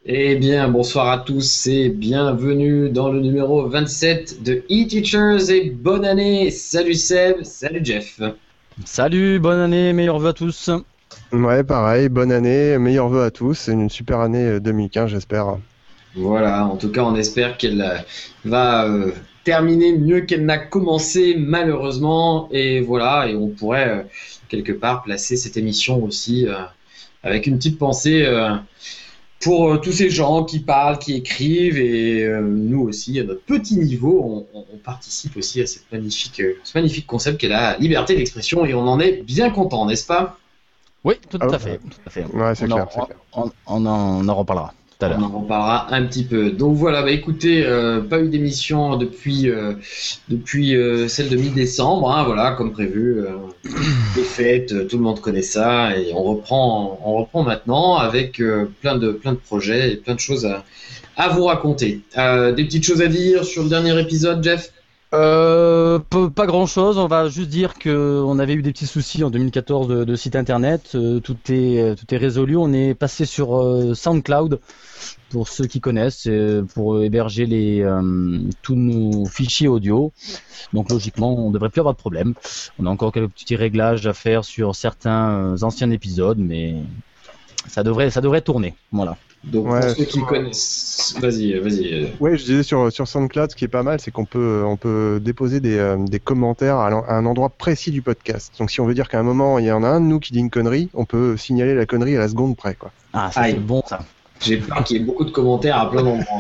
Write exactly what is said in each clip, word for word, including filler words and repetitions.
Eh bien, bonsoir à tous et bienvenue dans le numéro vingt-sept de E-Teachers et bonne année. Salut Seb, salut Jeff. Salut, bonne année, meilleurs vœux à tous. Ouais, pareil, bonne année, meilleurs vœux à tous, une super année deux mille quinze, j'espère. Voilà, en tout cas, on espère qu'elle euh, va euh, terminer mieux qu'elle n'a commencé, malheureusement. Et voilà, et on pourrait euh, quelque part placer cette émission aussi euh, avec une petite pensée euh, pour euh, tous ces gens qui parlent, qui écrivent, et euh, nous aussi, à notre petit niveau, on, on participe aussi à cette magnifique, euh, ce magnifique concept qu'est la liberté d'expression, et on en est bien content, n'est-ce pas? Oui, tout Ah à ouais. fait, tout à fait. Ouais, c'est on, clair, en, c'est clair. on, on en, on en reparlera tout à On l'heure. en reparlera un petit peu. Donc voilà, bah écoutez, euh, pas eu d'émission depuis euh, depuis euh, celle de mi-décembre, hein, voilà, comme prévu. Euh, les fêtes, euh, tout le monde connaît ça, et on reprend, on reprend maintenant avec euh, plein de plein de projets et plein de choses à, à vous raconter. Euh, des petites choses à dire sur le dernier épisode, Jeff? Euh, peu- pas grand chose, on va juste dire que on avait eu des petits soucis en deux mille quatorze de, de site internet, euh, tout est euh, tout est résolu, on est passé sur euh, SoundCloud pour ceux qui connaissent, euh, pour héberger les euh, tous nos fichiers audio. Donc logiquement, on devrait plus avoir de problème. On a encore quelques petits réglages à faire sur certains euh, anciens épisodes, mais ça devrait ça devrait tourner. Voilà. Donc Ouais, pour ceux qui sur- connaissent, vas-y, vas-y. euh, Ouais, je disais sur, sur SoundCloud, ce qui est pas mal, c'est qu'on peut, on peut déposer des, euh, des commentaires à, l'en- à un endroit précis du podcast. Donc si on veut dire qu'à un moment, il y en a un de nous qui dit une connerie, on peut signaler la connerie à la seconde près, quoi. Ah, ça Aïe. c'est bon ça. J'ai peur qu'il y ait beaucoup de commentaires à plein d'endroits.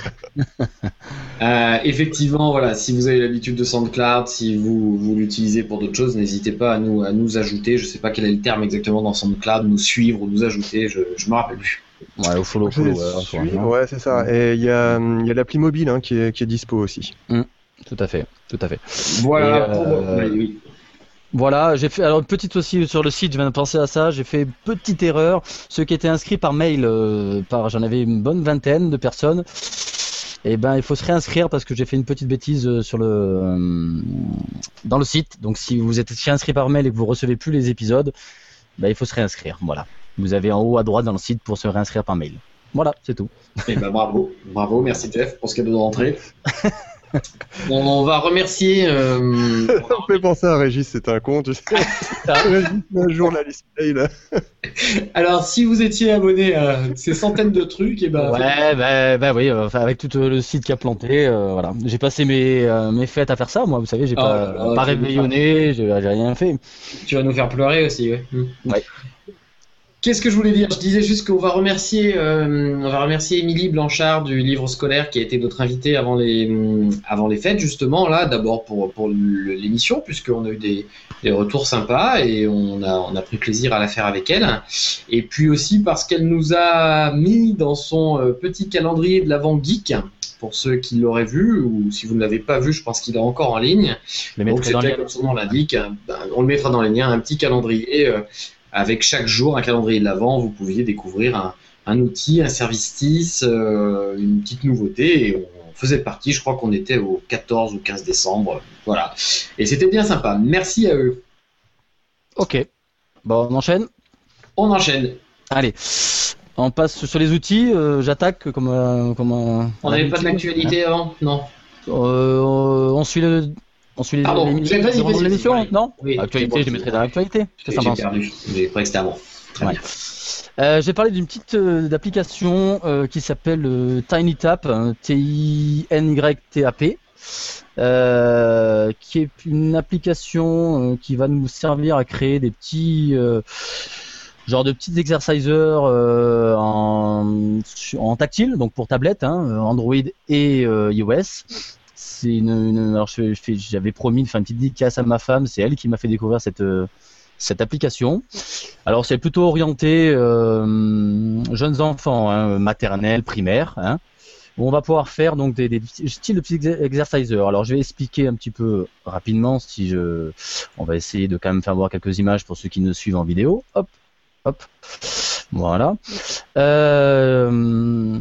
Euh, effectivement, voilà, si vous avez l'habitude de SoundCloud, si vous, vous l'utilisez pour d'autres choses, n'hésitez pas à nous, à nous ajouter. Je sais pas quel est le terme exactement dans SoundCloud, nous suivre ou nous ajouter, je, je me rappelle plus. Ouais, au follow, Je follow. les ouais, suis, ouais, ouais. ouais, c'est ça. Et il y a, il y a l'appli mobile hein, qui, est, qui est dispo aussi. Tout à fait, tout à fait. Voilà. Et, pour- euh, oui, oui. Voilà, j'ai fait alors une petite aussi sur le site, je viens de penser à ça, j'ai fait une petite erreur. Ceux qui étaient inscrits par mail, euh, par j'en avais une bonne vingtaine de personnes. Et ben il faut se réinscrire parce que j'ai fait une petite bêtise euh, sur le euh, dans le site. Donc si vous êtes inscrit par mail et que vous recevez plus les épisodes, ben il faut se réinscrire. Voilà. Vous avez en haut à droite dans le site pour se réinscrire par mail. Voilà, c'est tout. Eh ben, bravo, bravo, merci Jeff pour ce cadeau de rentrée. On, on va remercier. euh, Ça me fait penser à Régis, c'est un con, tu sais. Régis, un jour la liste mail. Alors, si vous étiez abonné à ces centaines de trucs, et ben. Ouais, ben ben oui, euh, enfin, avec tout euh, le site qui a planté, euh, voilà. J'ai passé mes euh, mes fêtes à faire ça, moi. Vous savez, j'ai Oh pas là là, pas tu- réveillonné, j'ai j'ai rien fait. Tu vas nous faire pleurer aussi, ouais. Mm. Ouais. Qu'est-ce que je voulais dire? Je disais juste qu'on va remercier, euh, on va remercier Émilie Blanchard du livre scolaire qui a été notre invitée avant les, hum, avant les fêtes justement là. D'abord pour pour le- l'émission puisqu'on a eu des, des retours sympas et on a on a pris plaisir à la faire avec elle. Et puis aussi parce qu'elle nous a mis dans son euh, petit calendrier de l'Avent Geek. Pour ceux qui l'auraient vu, ou si vous ne l'avez pas vu, je pense qu'il est encore en ligne. Je les Donc mettrai dans c'était, les... comme son nom l'indique, hein, ben, on le mettra dans les liens, un petit calendrier euh, avec chaque jour un calendrier de l'Avent. Vous pouviez découvrir un, un outil, un service, euh, une petite nouveauté. Et on faisait partie, je crois qu'on était au quatorze ou quinze décembre. Voilà. Et c'était bien sympa. Merci à eux. Ok. Bon, on enchaîne. On enchaîne. Allez. On passe sur les outils. euh, J'attaque comme euh, comme. euh, On n'avait pas de l'actualité avant? Non. Euh, on suit le. On suit les, Pardon, les, vas-y, vas-y, les- vas-y, l'émission, vas-y. non Oui, Actualité, c'est bon, je les mettrai dans l'actualité. Qu'est-ce que J'ai ça j'ai pense perdu. J'ai cru que c'était avant. Très Ouais. bien. Euh, J'ai parlé d'une petite euh, d'application euh, qui s'appelle euh, TinyTap, hein, T I N Y T A P, euh, qui est une application euh, qui va nous servir à créer des petits euh, genre de petits exerciseurs euh, en, en tactile, donc pour tablette, hein, Android et euh, iOS. C'est une, une- alors je, je fais- j'avais promis de faire une petite dédicace à ma femme, c'est elle qui m'a fait découvrir cette euh, cette application. Alors c'est plutôt orienté euh, jeunes enfants, hein, maternelle, primaire, hein, où on va pouvoir faire donc des, des styles de petits exer- exerciseurs. Alors je vais expliquer un petit peu rapidement, si je, on va essayer de quand même faire voir quelques images pour ceux qui nous suivent en vidéo. Hop, hop, voilà. Euh,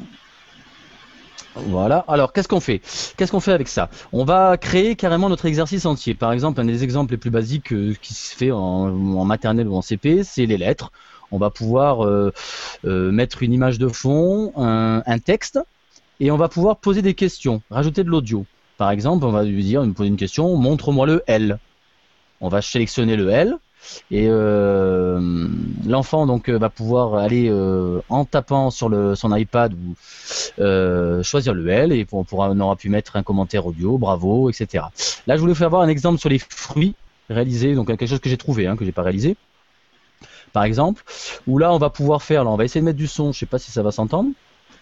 Voilà. Alors, qu'est-ce qu'on fait Qu'est-ce qu'on fait avec ça? On va créer carrément notre exercice entier. Par exemple, un des exemples les plus basiques euh, qui se fait en, en maternelle ou en C P, c'est les lettres. on va pouvoir euh, euh, mettre une image de fond, un, un texte, et on va pouvoir poser des questions, rajouter de l'audio. Par exemple, on va lui dire, me poser une question, montre-moi le L. On va sélectionner le L, et euh, l'enfant donc va pouvoir aller euh, en tapant sur le, son iPad ou euh, choisir le L, et on, pourra, on aura pu mettre un commentaire audio, bravo, et cetera. Là, je voulais faire voir un exemple sur les fruits réalisés, donc quelque chose que j'ai trouvé, hein, que j'ai pas réalisé. Par exemple, où là, on va pouvoir faire, là, on va essayer de mettre du son, je sais pas si ça va s'entendre.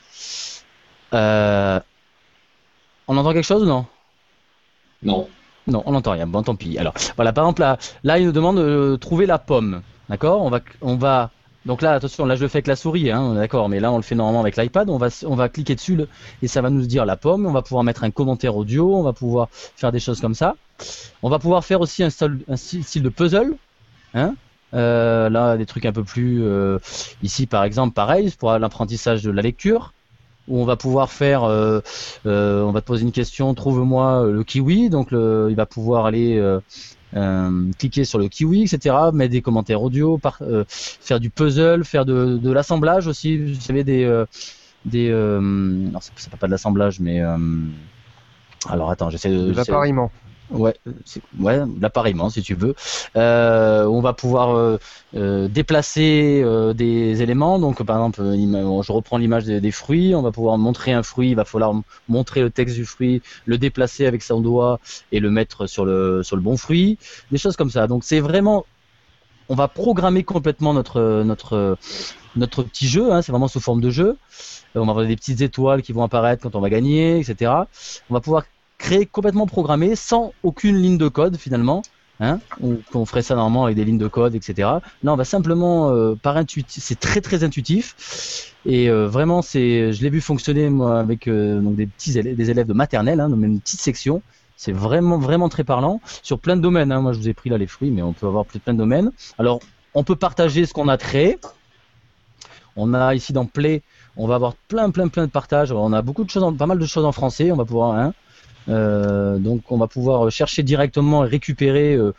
Euh, on entend quelque chose ou non? Non. Non, on n'entend rien. Bon, tant pis. Alors, voilà, par exemple, là, là il nous demande de trouver la pomme. D'accord? On va, on va. Donc là, attention, là, je le fais avec la souris, hein, d'accord. Mais là, on le fait normalement avec l'iPad. On va, on va cliquer dessus le, et ça va nous dire la pomme. On va pouvoir mettre un commentaire audio. On va pouvoir faire des choses comme ça. On va pouvoir faire aussi un style, un style de puzzle, hein. Euh, là, des trucs un peu plus. Euh, ici, par exemple, pareil, pour l'apprentissage de la lecture. Où on va pouvoir faire, euh, euh, on va te poser une question, trouve-moi le kiwi, donc le, il va pouvoir aller euh, euh, cliquer sur le kiwi, et cetera, mettre des commentaires audio, par, euh, faire du puzzle, faire de, de l'assemblage aussi, vous savez, des, euh, des, euh, non, c'est, c'est pas de l'assemblage, mais, euh, alors attends, j'essaie de... De l'appariement. Ouais, c'est, ouais, l'appareillement si tu veux. Euh, on va pouvoir euh, euh, déplacer euh, des éléments. Donc par exemple, euh, je reprends l'image des, des fruits. On va pouvoir montrer un fruit. Il va falloir montrer le texte du fruit, le déplacer avec son doigt et le mettre sur le sur le bon fruit. Des choses comme ça. Donc c'est vraiment, on va programmer complètement notre notre notre petit jeu. Hein, c'est vraiment sous forme de jeu. On va avoir des petites étoiles qui vont apparaître quand on va gagner, et cetera. On va pouvoir créé complètement programmé sans aucune ligne de code finalement, hein, on, on ferait ça normalement avec des lignes de code, et cetera. Là, on va simplement euh, par intuitif, c'est très très intuitif et euh, vraiment c'est, je l'ai vu fonctionner moi avec euh, donc des petits élèves, des élèves de maternelle, hein, dans une petite section. C'est vraiment vraiment très parlant sur plein de domaines. Hein. Moi, je vous ai pris là les fruits, mais on peut avoir plein de domaines. Alors, on peut partager ce qu'on a créé. On a ici dans Play, on va avoir plein plein plein de partages. On a beaucoup de choses, en, pas mal de choses en français. On va pouvoir, hein, Euh, donc on va pouvoir chercher directement et récupérer euh,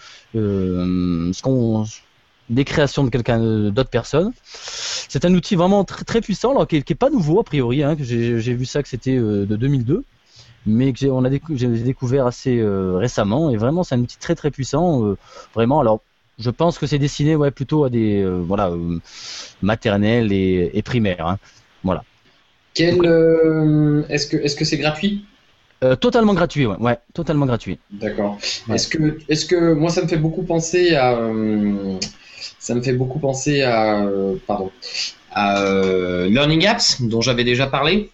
euh, ce qu'on, des créations de quelqu'un, d'autres personnes. C'est un outil vraiment très, très puissant, alors qui est, qui est pas nouveau a priori, hein, que j'ai, j'ai vu ça que c'était euh, de deux mille deux, mais que j'ai, on a décou- j'ai découvert assez euh, récemment, et vraiment c'est un outil très très puissant, euh, vraiment. Alors je pense que c'est destiné, ouais, plutôt à des euh, voilà euh, maternelles et, et primaires, hein. Voilà. Quel, euh, est-ce que est-ce que c'est gratuit? Euh, totalement gratuit, ouais, ouais, totalement gratuit. D'accord. Ouais. Est-ce que, est-ce que moi ça me fait beaucoup penser à, euh, ça me fait beaucoup penser à, euh, pardon, à euh, Learning Apps dont j'avais déjà parlé.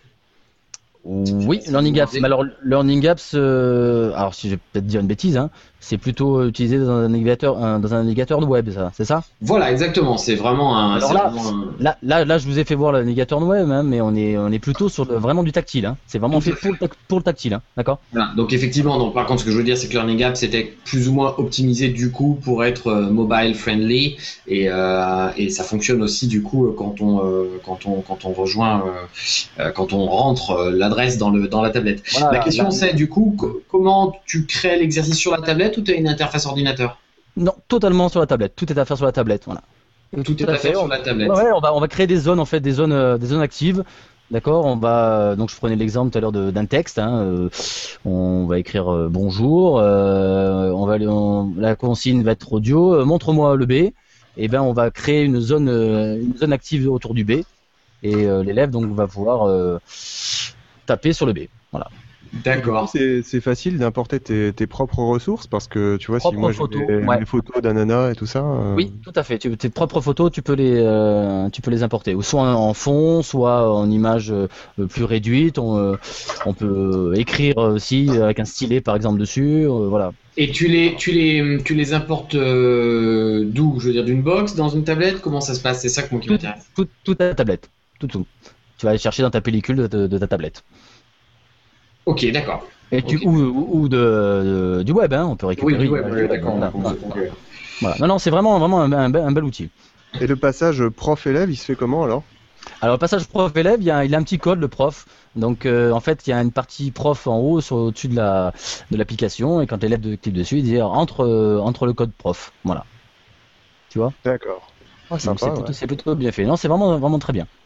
Oui, Learning Apps. Mais alors, Learning Apps, euh, alors si je vais peut-être dire une bêtise, hein, c'est plutôt utilisé dans un navigateur, un, dans un navigateur de web, ça, c'est ça? Voilà, exactement. C'est vraiment un. Alors c'est là, vraiment un... là, là, là, je vous ai fait voir le navigateur de web, hein, mais on est, on est plutôt sur le, vraiment du tactile. Hein. C'est vraiment fait pour le, pour le tactile, hein, d'accord? Voilà. Donc effectivement, donc par contre, ce que je veux dire, c'est que Learning Apps c'était plus ou moins optimisé du coup pour être euh, mobile friendly et, euh, et ça fonctionne aussi du coup quand on euh, quand on quand on rejoint euh, quand on rentre euh, l'adresse dans le dans la tablette. Voilà, la question là, c'est du coup co- comment tu crées l'exercice sur la tablette ou tu as une interface ordinateur? non, totalement sur la tablette. Tout est à faire sur la tablette, voilà. Tout est à faire sur la tablette. Ouais, on va, on va créer des zones en fait, des zones, euh, des zones actives. D'accord, on va donc je prenais l'exemple tout à l'heure de, d'un texte. Hein, euh, on va écrire euh, bonjour. Euh, on va, on, la consigne va être audio. Euh, montre-moi le B. Et ben on va créer une zone, euh, une zone active autour du B. Et euh, l'élève donc va pouvoir euh, taper sur le B. Voilà. D'accord. C'est, c'est facile d'importer tes, tes propres ressources parce que tu vois, Propres si moi j'ai photos, des, ouais. des photos d'ananas et tout ça. euh, Oui, tout à fait. Tu, tes propres photos, tu peux les, euh, tu peux les importer, ou soit en fond, soit en image euh, plus réduite. On, euh, on peut écrire aussi avec un stylet, par exemple, dessus. Euh, voilà. Et tu les, tu les, tu les importes euh, d'où? Je veux dire d'une box, dans une tablette? Comment ça se passe? C'est ça que moi qui Tout, m'intéresse. tout, tout à ta tablette. Tout, tout. Tu vas aller chercher dans ta pellicule de, de, de ta tablette. Ok, d'accord. Et tu, Ok. ou, ou, ou de, de- du web, hein. On peut Oui, récupérer. du web, l'image oui, du web. d'accord. Voilà, on voilà, comprend, ok. voilà. Non, non, c'est vraiment, vraiment un, un bel- un bel outil. Et le passage prof-élève, il se fait comment alors? Alors, le passage prof-élève, il y a, il a un petit code, le prof. Donc, euh, en fait, il y a une partie prof en haut, sur, au-dessus de, la, de l'application. Et quand l'élève clique dessus, il dit entre, euh, entre le code prof. Voilà. Tu vois? D'accord. Ah, Donc sympa, c'est plutôt, ouais. c'est plutôt bien fait. Non, c'est vraiment, vraiment très bien.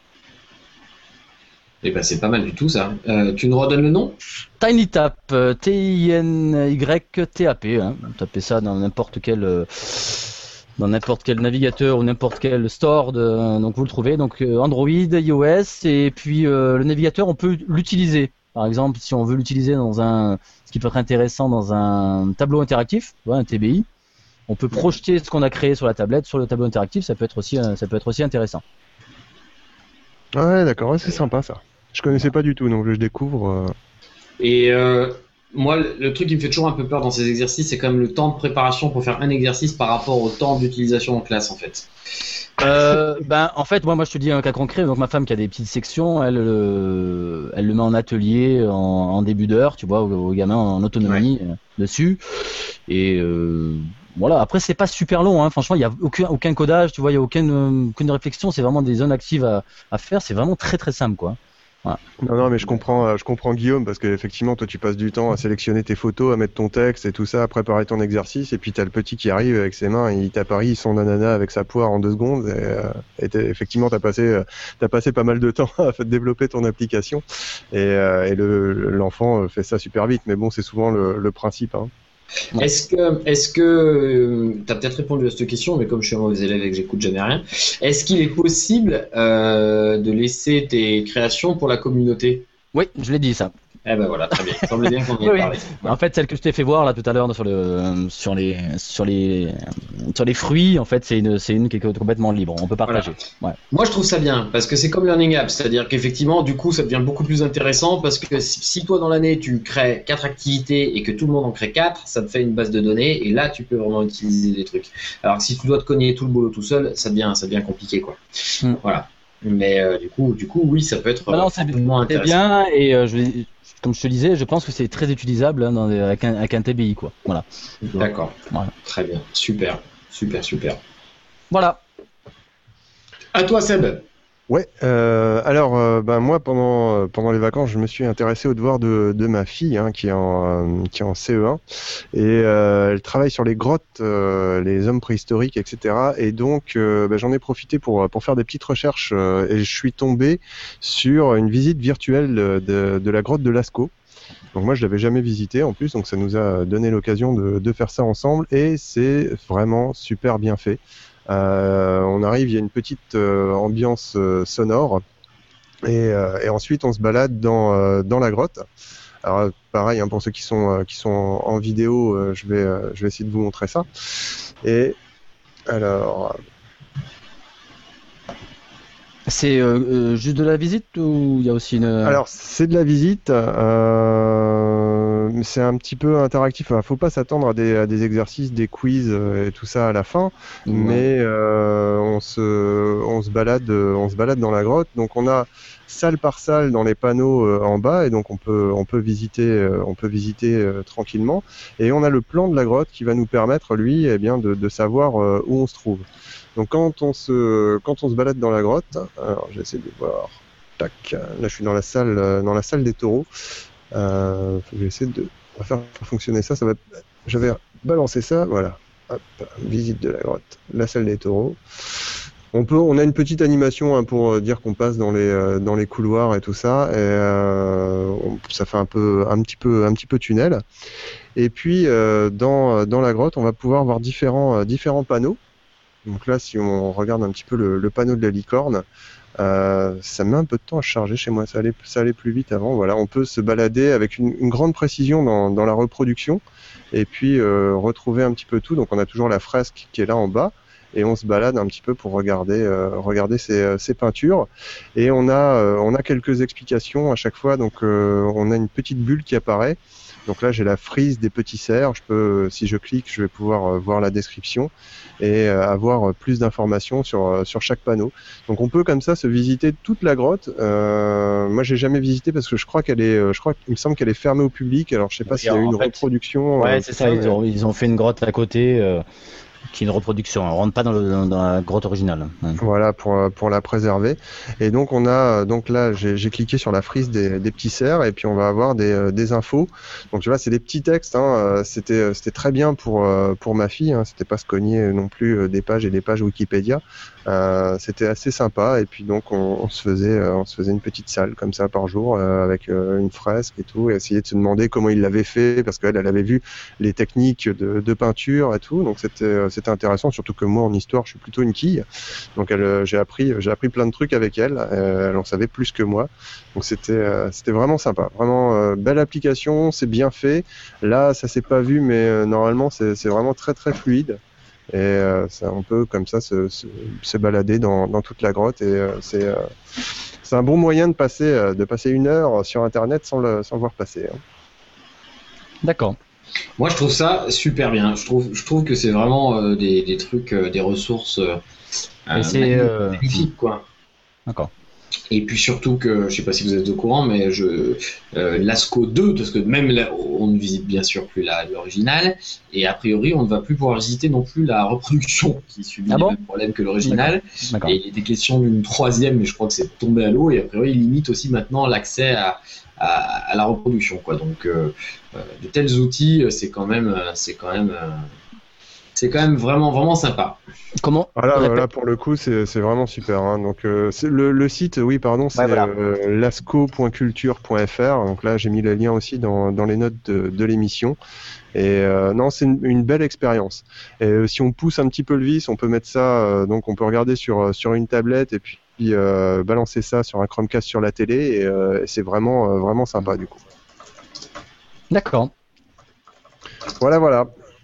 Et ben c'est pas mal du tout ça. Euh, tu nous redonnes le nom? TinyTap, euh, T I N Y T A P. Hein. Vous tapez ça dans n'importe quel, euh, dans n'importe quel navigateur ou n'importe quel store, de, donc vous le trouvez. Donc euh, Android, iOS, et puis euh, le navigateur, on peut l'utiliser. Par exemple, si on veut l'utiliser dans un, ce qui peut être intéressant dans un tableau interactif, tu vois, un T B I, on peut projeter ce qu'on a créé sur la tablette sur le tableau interactif. Ça peut être aussi, euh, ça peut être aussi intéressant. Ouais, d'accord, ouais, c'est sympa ça. Je connaissais pas du tout, donc je découvre. euh, Et euh, moi, le, le truc qui me fait toujours un peu peur dans ces exercices, c'est quand même le temps de préparation pour faire un exercice par rapport au temps d'utilisation en classe, en fait. Euh, ben, en fait, moi, moi, je te dis un cas concret. Donc, ma femme qui a des petites sections, elle, euh, elle le met en atelier en, en début d'heure, tu vois, aux, aux gamins en autonomie euh, dessus. Et euh, voilà. Après, c'est pas super long, hein. Franchement, il y a aucun, aucun codage, tu vois, il y a aucune, euh, aucune réflexion. C'est vraiment des zones actives à, à faire. C'est vraiment très, très simple, quoi. Non, non, mais je comprends, euh, je comprends Guillaume, parce qu'effectivement, toi, tu passes du temps à sélectionner tes photos, à mettre ton texte et tout ça, à préparer ton exercice, et puis t'as le petit qui arrive avec ses mains, et il t'appareille son ananas avec sa poire en deux secondes, et, euh, et t'es- effectivement, t'as passé, euh, t'as passé pas mal de temps à faire développer ton application, et, euh, et le, l'enfant fait ça super vite, mais bon, c'est souvent le, le principe, hein. Ouais. Est-ce que, est-ce que, tu as peut-être répondu à cette question, mais comme je suis un mauvais élève et que j'écoute jamais rien, est-ce qu'il est possible euh, de laisser tes créations pour la communauté? Oui, je l'ai dit ça. Eh ben voilà, très bien. Il semblait bien qu'on en ait Oui, oui. parlé. En fait, celle que je t'ai fait voir là tout à l'heure sur le, sur les, sur les, sur les fruits, en fait, c'est une, c'est une qui est complètement libre. On peut partager. Ouais. Moi, je trouve ça bien parce que c'est comme Learning Apps, c'est-à-dire qu'effectivement, du coup, ça devient beaucoup plus intéressant parce que si, si toi dans l'année tu crées quatre activités et que tout le monde en crée quatre, ça te fait une base de données et là tu peux vraiment utiliser des trucs. Alors que si tu dois te cogner tout le boulot tout seul, ça devient, ça devient compliqué, quoi. Mm. Voilà. Mais euh, du coup, du coup, oui, ça peut être Ah non, c'est moins c'est intéressant. bien et euh, je, vais- comme je te disais, je pense que c'est très utilisable hein, dans des- avec, un, avec un T B I, quoi. Voilà. D'accord. Voilà. Très bien. Super, super, super. Voilà. À toi, Seb. Ouais, euh, alors euh, ben moi pendant euh, pendant les vacances je me suis intéressé aux devoirs de, de ma fille hein, qui est en euh, qui est en C E un et euh, elle travaille sur les grottes, euh, les hommes préhistoriques, et cetera. Et donc euh, ben, j'en ai profité pour pour faire des petites recherches euh, et je suis tombé sur une visite virtuelle de, de, de la grotte de Lascaux. Donc moi je l'avais jamais visité en plus, donc ça nous a donné l'occasion de, de faire ça ensemble et c'est vraiment super bien fait. Euh, on arrive, il y a une petite euh, ambiance euh, sonore et, euh, et ensuite on se balade dans, euh, dans la grotte. Alors pareil hein, pour ceux qui sont euh, qui sont en, en vidéo, euh, je vais euh, je vais essayer de vous montrer ça. Et alors C'est euh, euh, juste de la visite ou il y a aussi une. alors c'est de la visite, euh, c'est un petit peu interactif. Il faut pas s'attendre à des, à des exercices, des quiz euh, et tout ça à la fin. Ouais. Mais euh, on se on se balade euh, on se balade dans la grotte. Donc on a salle par salle dans les panneaux euh, en bas et donc on peut on peut visiter euh, on peut visiter euh, tranquillement. Et on a le plan de la grotte qui va nous permettre lui eh bien de, de savoir euh, où on se trouve. Donc quand on se quand on se balade dans la grotte, alors j'essaie de voir. Tac, là je suis dans la salle euh, dans la salle des taureaux. Euh, faut que j'essaie de on va faire fonctionner ça. Ça va. J'avais balancé ça, voilà. Hop, visite de la grotte, la salle des taureaux. On peut, on a une petite animation hein, pour dire qu'on passe dans les euh, dans les couloirs et tout ça. Et euh, on- ça fait un peu un petit peu un petit peu tunnel. Et puis euh, dans dans la grotte, on va pouvoir voir différents euh, différents panneaux. Donc là, si on regarde un petit peu le, le panneau de la licorne, euh, ça met un peu de temps à charger chez moi. Ça allait, ça allait plus vite avant. Voilà, on peut se balader avec une, une grande précision dans, dans la reproduction et puis euh, retrouver un petit peu tout. Donc on a toujours la fresque qui est là en bas et on se balade un petit peu pour regarder, euh, regarder ces, ces peintures. Et on a, euh, on a quelques explications à chaque fois. Donc euh, on a une petite bulle qui apparaît. Donc là, j'ai la frise des petits cerfs. Je peux, si je clique, je vais pouvoir euh, voir la description et euh, avoir plus d'informations sur euh, sur chaque panneau. Donc on peut comme ça se visiter toute la grotte. Euh, moi, j'ai jamais visité parce que je crois qu'elle est, euh, je crois qu'il me semble qu'elle est fermée au public. Alors je sais pas Oui, s'il y a eu en une fait, reproduction. Ouais, euh, c'est ça. Ils ont, ils ont fait une grotte à côté euh, qui est une reproduction. On rentre pas dans, le, dans, dans la grotte originale. Ouais. Voilà pour euh, pour la préserver. Et donc on a euh, donc là j'ai j'ai cliqué sur la frise des, des petits cerfs et puis on va avoir des euh, des infos. Donc tu vois c'est des petits textes. Hein, euh, c'était euh, c'était très bien pour euh, pour ma fille. Hein, c'était pas se cogner non plus euh, des pages et des pages Wikipédia. Euh, c'était assez sympa et puis donc on, on se faisait euh, on se faisait une petite salle comme ça par jour euh, avec euh, une fresque et tout et essayer de se demander comment il l'avait fait parce qu'elle elle avait vu les techniques de, de peinture et tout, donc c'était c'était intéressant, surtout que moi en histoire je suis plutôt une quille, donc elle, j'ai appris j'ai appris plein de trucs avec elle, euh, elle en savait plus que moi, donc c'était euh, c'était vraiment sympa, vraiment euh, belle application, c'est bien fait. Là ça s'est pas vu mais euh, normalement c'est c'est vraiment très très fluide. Et euh, ça, on peut comme ça se, se, se balader dans, dans toute la grotte et euh, c'est euh, c'est un bon moyen de passer euh, de passer une heure sur internet sans le sans le voir passer. Hein. D'accord. Moi, je trouve ça super bien. Je trouve, je trouve que c'est vraiment euh, des, des trucs, euh, des ressources euh, Et c'est, euh, magnifiques, quoi. D'accord. Et puis surtout que, je sais pas si vous êtes au courant, mais je euh, Lascaux deux, parce que même là, on ne visite bien sûr plus la, l'original, et a priori, on ne va plus pouvoir visiter non plus la reproduction qui subit Ah les bon mêmes problèmes que l'original. D'accord. Et il était question d'une troisième, mais je crois que c'est tombé à l'eau, et a priori, il limite aussi maintenant l'accès à, à, à la reproduction, quoi. Donc, euh, euh, de tels outils, c'est quand même, c'est quand même, euh, c'est quand même vraiment, vraiment sympa. Comment Ah là, Répète. là, pour le coup, c'est c'est vraiment super. Hein. Donc, euh, c'est le, le site, oui, pardon, c'est Ouais, voilà. euh, lasco point culture point f r. Donc là, j'ai mis le lien aussi dans, dans les notes de, de l'émission. Et euh, non, c'est une, une belle expérience. Et euh, si on pousse un petit peu le vis, on peut mettre ça. Euh, donc, on peut regarder sur sur une tablette et puis euh, balancer ça sur un Chromecast sur la télé. Et, euh, et c'est vraiment euh, vraiment sympa du coup. D'accord. Voilà, voilà.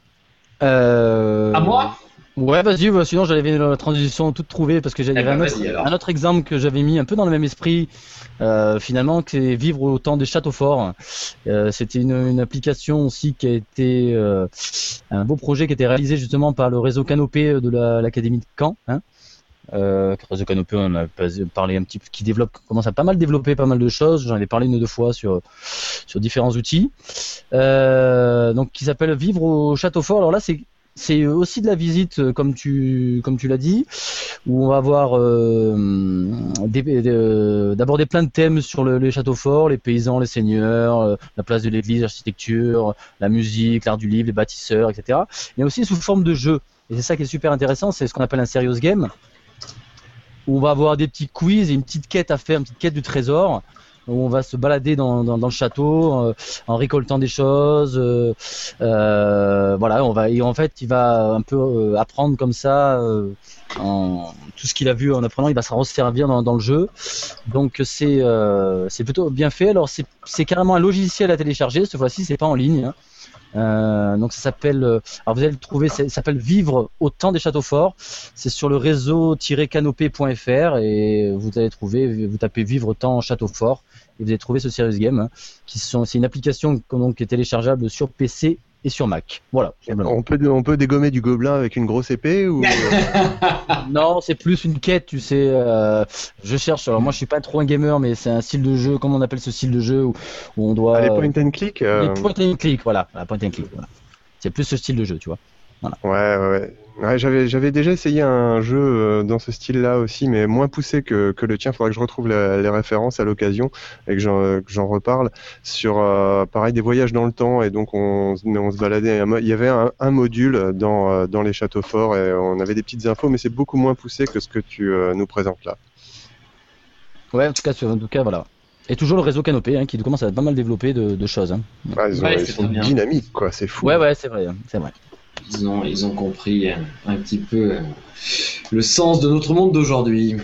Euh... À moi? Ouais, vas-y, bah, sinon j'avais la transition toute trouvée parce que j'avais Eh ben, un, autre, vas-y, alors. un autre exemple que j'avais mis un peu dans le même esprit, euh, finalement, que c'est vivre au temps des châteaux forts. Euh, c'était une, une application aussi qui a été euh, un beau projet qui a été réalisé justement par le réseau Canopé de la, l'Académie de Caen. Hein. Euh, réseau Canopé, on a parlé un petit peu, qui développe, commence à pas mal développer pas mal de choses. J'en ai parlé une ou deux fois sur sur différents outils. Euh, donc qui s'appelle Vivre au château fort. Alors là, c'est c'est aussi de la visite, comme tu comme tu l'as dit, où on va avoir euh, des, des, d'aborder plein de thèmes sur le, les châteaux forts, les paysans, les seigneurs, euh, la place de l'église, l'architecture, la musique, l'art du livre, les bâtisseurs, et cetera. Mais aussi sous forme de jeu. Et c'est ça qui est super intéressant, c'est ce qu'on appelle un serious game, où on va avoir des petits quiz et une petite quête à faire, une petite quête du trésor, où on va se balader dans, dans, dans le château euh, en récoltant des choses. Euh, euh, voilà, on va, et en fait, il va un peu euh, apprendre comme ça, euh, en, tout ce qu'il a vu en apprenant, il va se resservir dans, dans le jeu. Donc c'est euh, c'est plutôt bien fait. Alors c'est c'est carrément un logiciel à télécharger. Cette fois-ci, c'est pas en ligne. Hein. Euh, donc ça s'appelle, euh, alors vous allez le trouver, ça s'appelle Vivre au temps des châteaux forts. C'est sur le réseau-canopé point f r et vous allez trouver, vous tapez Vivre au temps château fort et vous allez trouver ce serious game. Hein, qui sont, c'est une application donc, qui est téléchargeable sur P C et sur Mac. Voilà. On peut on peut dégommer du gobelin avec une grosse épée ou Non, c'est plus une quête, tu sais. Euh, je cherche. Alors moi, je suis pas trop un gamer, mais c'est un style de jeu. Comment on appelle ce style de jeu où, où on doit. Ah, les point and click. Euh... Les point and click, voilà. La point and click. Voilà. C'est plus ce style de jeu, tu vois. Voilà. Ouais, ouais, ouais. Ouais, j'avais, j'avais déjà essayé un jeu euh, dans ce style-là aussi, mais moins poussé que, que le tien. Faudrait que je retrouve la, les références à l'occasion et que j'en, que j'en reparle sur, euh, pareil, des voyages dans le temps. Et donc, on, on se baladait. Il y avait un, un module dans, dans les châteaux forts et on avait des petites infos, mais c'est beaucoup moins poussé que ce que tu euh, nous présentes là. Ouais, en tout cas, en tout cas, voilà. Et toujours le réseau Canopé, hein, qui commence à pas mal développer de, de choses. Hein. Ah, ils, ont, ouais, ils sont dynamiques, quoi. C'est fou. Ouais, ouais, c'est vrai, c'est vrai. Ils ont, ils ont compris un, un petit peu euh, le sens de notre monde d'aujourd'hui.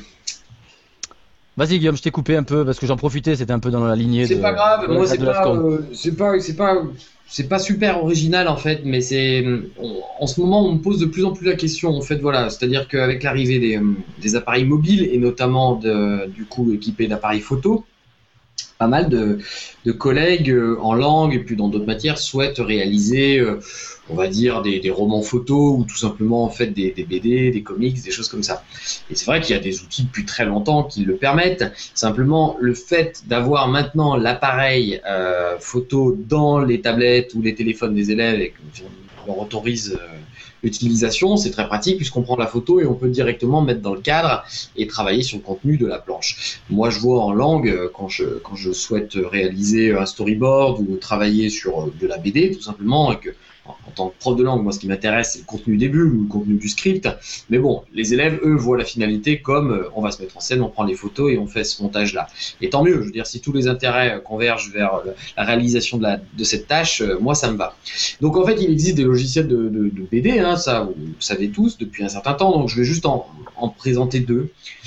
Vas-y Guillaume, je t'ai coupé un peu parce que j'en profitais, c'était un peu dans la lignée. C'est de, pas grave, de moi c'est pas, euh, c'est pas, c'est pas, c'est pas super original en fait, mais c'est, on, en ce moment on me pose de plus en plus la question en fait, voilà, c'est-à-dire qu'avec l'arrivée des, des appareils mobiles et notamment de, du coup équipés d'appareils photo, pas mal de, de collègues en langue et puis dans d'autres matières souhaitent réaliser, euh, on va dire, des, des romans photos ou tout simplement en fait des, des B D, des comics, des choses comme ça. Et c'est vrai qu'il y a des outils depuis très longtemps qui le permettent. Simplement, le fait d'avoir maintenant l'appareil euh, photo dans les tablettes ou les téléphones des élèves et qu'on leur autorise euh, l'utilisation, c'est très pratique puisqu'on prend la photo et on peut directement mettre dans le cadre et travailler sur le contenu de la planche. Moi, je vois en langue quand je, quand je souhaite réaliser un storyboard ou travailler sur de la B D, tout simplement, et que en tant que prof de langue, moi, ce qui m'intéresse, c'est le contenu des bulles ou le contenu du script. Mais bon, les élèves, eux, voient la finalité comme euh, on va se mettre en scène, on prend les photos et on fait ce montage-là. Et tant mieux, je veux dire, si tous les intérêts euh, convergent vers euh, la réalisation de, la, de cette tâche, euh, moi, ça me va. Donc, en fait, il existe des logiciels de, de, de B D, hein, ça, vous, vous savez tous, depuis un certain temps. Donc, je vais juste en, en présenter deux.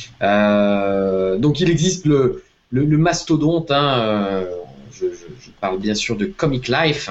Euh, donc, il existe le, le, le mastodonte, hein, euh, je, je, je parle bien sûr de Comic Life,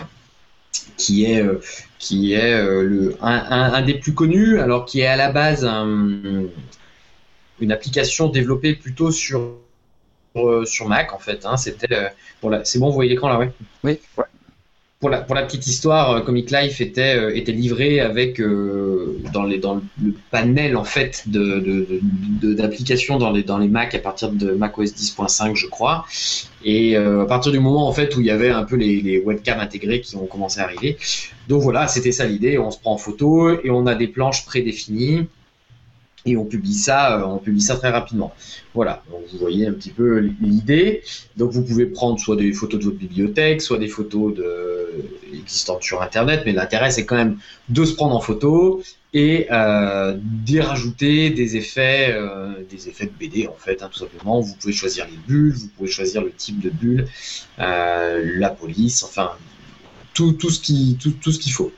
qui est, euh, qui est euh, le, un, un, un des plus connus, alors qui est à la base un, une application développée plutôt sur, sur, sur Mac en fait. Hein, c'était euh, pour la, c'est bon, vous voyez l'écran là, ouais. Oui. Ouais. Pour la, pour la petite histoire, Comic Life était, euh, était livré avec euh, dans, les, dans le panel en fait de, de, de, d'applications dans les, dans les Mac à partir de macOS dix point cinq, je crois. Et euh, à partir du moment en fait où il y avait un peu les, les webcams intégrés qui ont commencé à arriver. Donc voilà, c'était ça l'idée. On se prend en photo et on a des planches prédéfinies. Et on publie ça, euh, on publie ça très rapidement. Voilà, donc vous voyez un petit peu l'idée. Donc vous pouvez prendre soit des photos de votre bibliothèque, soit des photos de... existantes sur Internet, mais l'intérêt c'est quand même de se prendre en photo et euh, d'y rajouter des effets, euh, des effets de B D en fait, hein, tout simplement. Vous pouvez choisir les bulles, vous pouvez choisir le type de bulle, euh, la police, enfin. Tout, tout ce qui, tout, tout ce qu'il faut.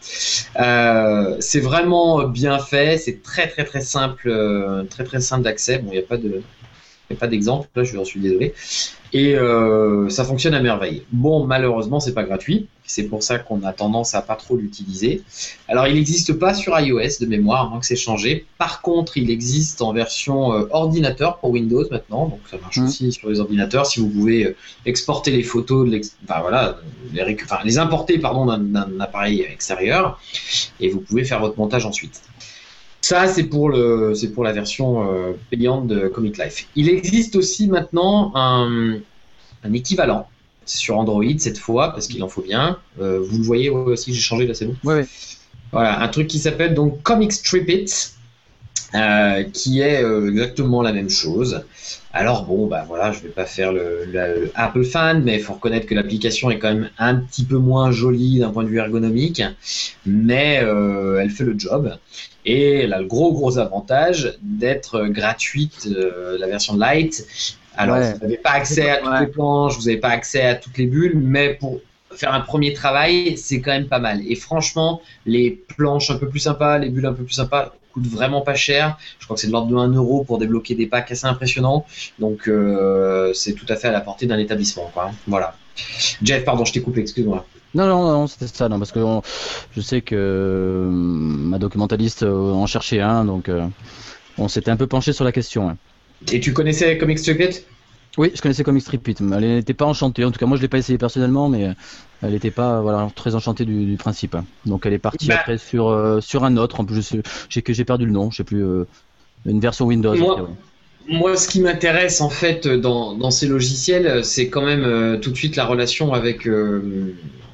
Euh, c'est vraiment bien fait, c'est très très très simple, euh, très très simple d'accès. Bon, il n'y a pas de, il n'y a pas d'exemple, là je suis désolé. Et euh, ça fonctionne à merveille. Bon, malheureusement, c'est pas gratuit. C'est pour ça qu'on a tendance à pas trop l'utiliser. Alors, il n'existe pas sur iOS de mémoire, à moins que c'est changé. Par contre, il existe en version euh, ordinateur pour Windows maintenant. Donc, ça marche mmh. aussi sur les ordinateurs. Si vous pouvez euh, exporter les photos, de l'ex... enfin, voilà, les, réc... enfin, les importer pardon, d'un, d'un appareil extérieur, et vous pouvez faire votre montage ensuite. Ça, c'est pour, le, c'est pour la version euh, payante de Comic Life. Il existe aussi maintenant un, un équivalent. C'est sur Android cette fois, parce qu'il en faut bien. Euh, vous le voyez aussi, j'ai changé là, c'est bon ? Oui, oui. Voilà, un truc qui s'appelle donc Comic Strip It, euh, qui est euh, exactement la même chose. Alors bon, bah voilà, je vais pas faire le, le, le Apple fan, mais il faut reconnaître que l'application est quand même un petit peu moins jolie d'un point de vue ergonomique, mais euh, elle fait le job. Et elle a le gros gros avantage d'être gratuite, euh, la version light. Alors, ouais. Vous n'avez pas accès à toutes ouais. les planches, vous n'avez pas accès à toutes les bulles, mais pour faire un premier travail, c'est quand même pas mal. Et franchement, les planches un peu plus sympas, les bulles un peu plus sympas, coûtent vraiment pas cher. Je crois que c'est de l'ordre de un euro pour débloquer des packs assez impressionnants. Donc, euh, c'est tout à fait à la portée d'un établissement, quoi. Voilà. Jeff, pardon, je t'ai coupé, excuse-moi. Non, non, non, c'était ça, non, parce que on, je sais que euh, ma documentaliste euh, en cherchait un, donc euh, on s'était un peu penché sur la question. Hein. Et tu connaissais Comic Strip It ? Oui, je connaissais Comic Strip It, mais elle n'était pas enchantée. En tout cas, moi, je l'ai pas essayé personnellement, mais elle n'était pas, voilà, très enchantée du, du principe. Donc, elle est partie bah, après sur euh, sur un autre. En plus, je sais, j'ai que j'ai perdu le nom. Je sais plus, euh, une version Windows. Moi, après, ouais. moi, ce qui m'intéresse en fait dans dans ces logiciels, c'est quand même euh, tout de suite la relation avec euh,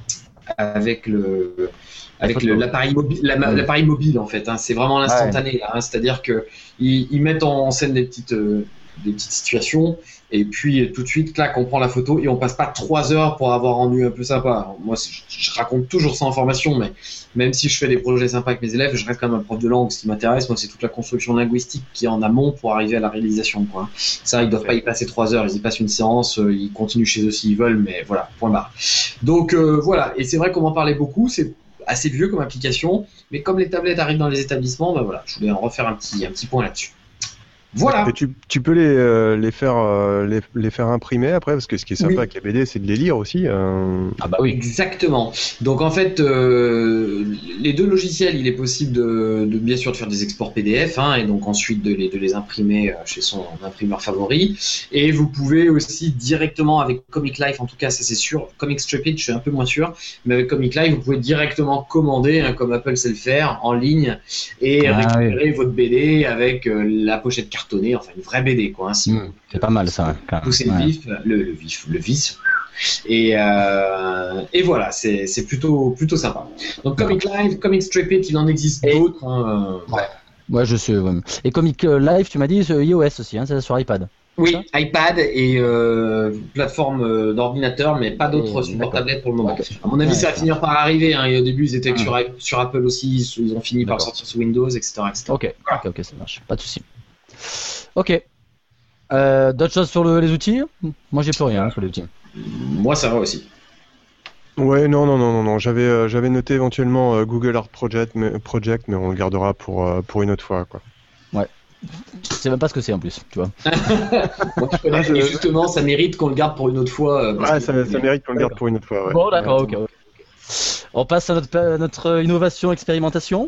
avec le avec le, l'appareil mobile, la, mmh. l'appareil mobile en fait. Hein, c'est vraiment l'instantané. Ouais. Là, hein, c'est-à-dire que ils, ils mettent en scène des petites euh, des petites situations et puis tout de suite clac on prend la photo et on passe pas trois heures pour avoir rendu un peu sympa. Alors, moi je, je raconte toujours ça en formation, mais même si je fais des projets sympas avec mes élèves, je reste quand même un prof de langue. Ce qui m'intéresse moi c'est toute la construction linguistique qui est en amont pour arriver à la réalisation, quoi. Ça ils doivent pas y passer trois heures, ils y passent une séance, euh, ils continuent chez eux s'ils veulent, mais voilà, point barre. Donc euh, voilà, et c'est vrai qu'on m'en parlait beaucoup, c'est assez vieux comme application, mais comme les tablettes arrivent dans les établissements, ben voilà, je voulais en refaire un petit, un petit point là-dessus. Voilà. Et tu, tu peux les, euh, les, faire, euh, les, les faire imprimer après, parce que ce qui est sympa oui. avec les B D, c'est de les lire aussi. Euh... Ah bah oui. Exactement. Donc en fait, euh, les deux logiciels, il est possible de, de bien sûr de faire des exports P D F, hein, et donc ensuite de les, de les imprimer chez son imprimeur favori. Et vous pouvez aussi directement avec Comic Life, en tout cas ça c'est sûr, Comic Strip It, je suis un peu moins sûr, mais avec Comic Life, vous pouvez directement commander, hein, comme Apple sait le faire, en ligne, et ah, récupérer oui. votre B D avec euh, la pochette carte. Enfin une vraie B D quoi. Hein, si mmh, c'est pas mal ça. Pousser ouais. le vif, le, le vif, le vis. Et, euh, et voilà, c'est, c'est plutôt, plutôt sympa. Donc Comic Live, Comic Strip It, il en existe et... d'autres. Hein, ouais. ouais, je sais. Ouais. Et Comic Live, tu m'as dit iOS aussi, hein, c'est sur iPad. Oui, iPad et euh, plateforme euh, d'ordinateur, mais pas d'autres Et- supports d'accord. tablettes pour le moment. Ok. À mon avis, Ouais, ça va ça finir par arriver. Hein. Et au début, ils étaient que Hmm. sur, sur Apple aussi. Ils ont fini par le D'accord. sortir sur Windows, et cetera, et cetera. Ok, ok, ok, ça marche. Pas de souci. Ok. Euh, d'autres choses sur le- les outils? Moi, j'ai plus rien hein, sur les outils. Moi, ça va aussi. Ouais, non, non, non, non, non. J'avais, euh, j'avais noté éventuellement euh, Google Art Project, mais, Project, mais on le gardera pour, euh, pour une autre fois, quoi. Je sais même pas ce que c'est en plus, tu vois. Moi, je connais. Ah, je- Et justement, ça mérite qu'on le garde pour une autre fois. euh, parce Ouais, que- ça, ça mérite qu'on le garde D'accord. pour une autre fois, ouais. Bon, d'accord, ok, Ouais. ok. On passe à notre, à notre innovation, expérimentation.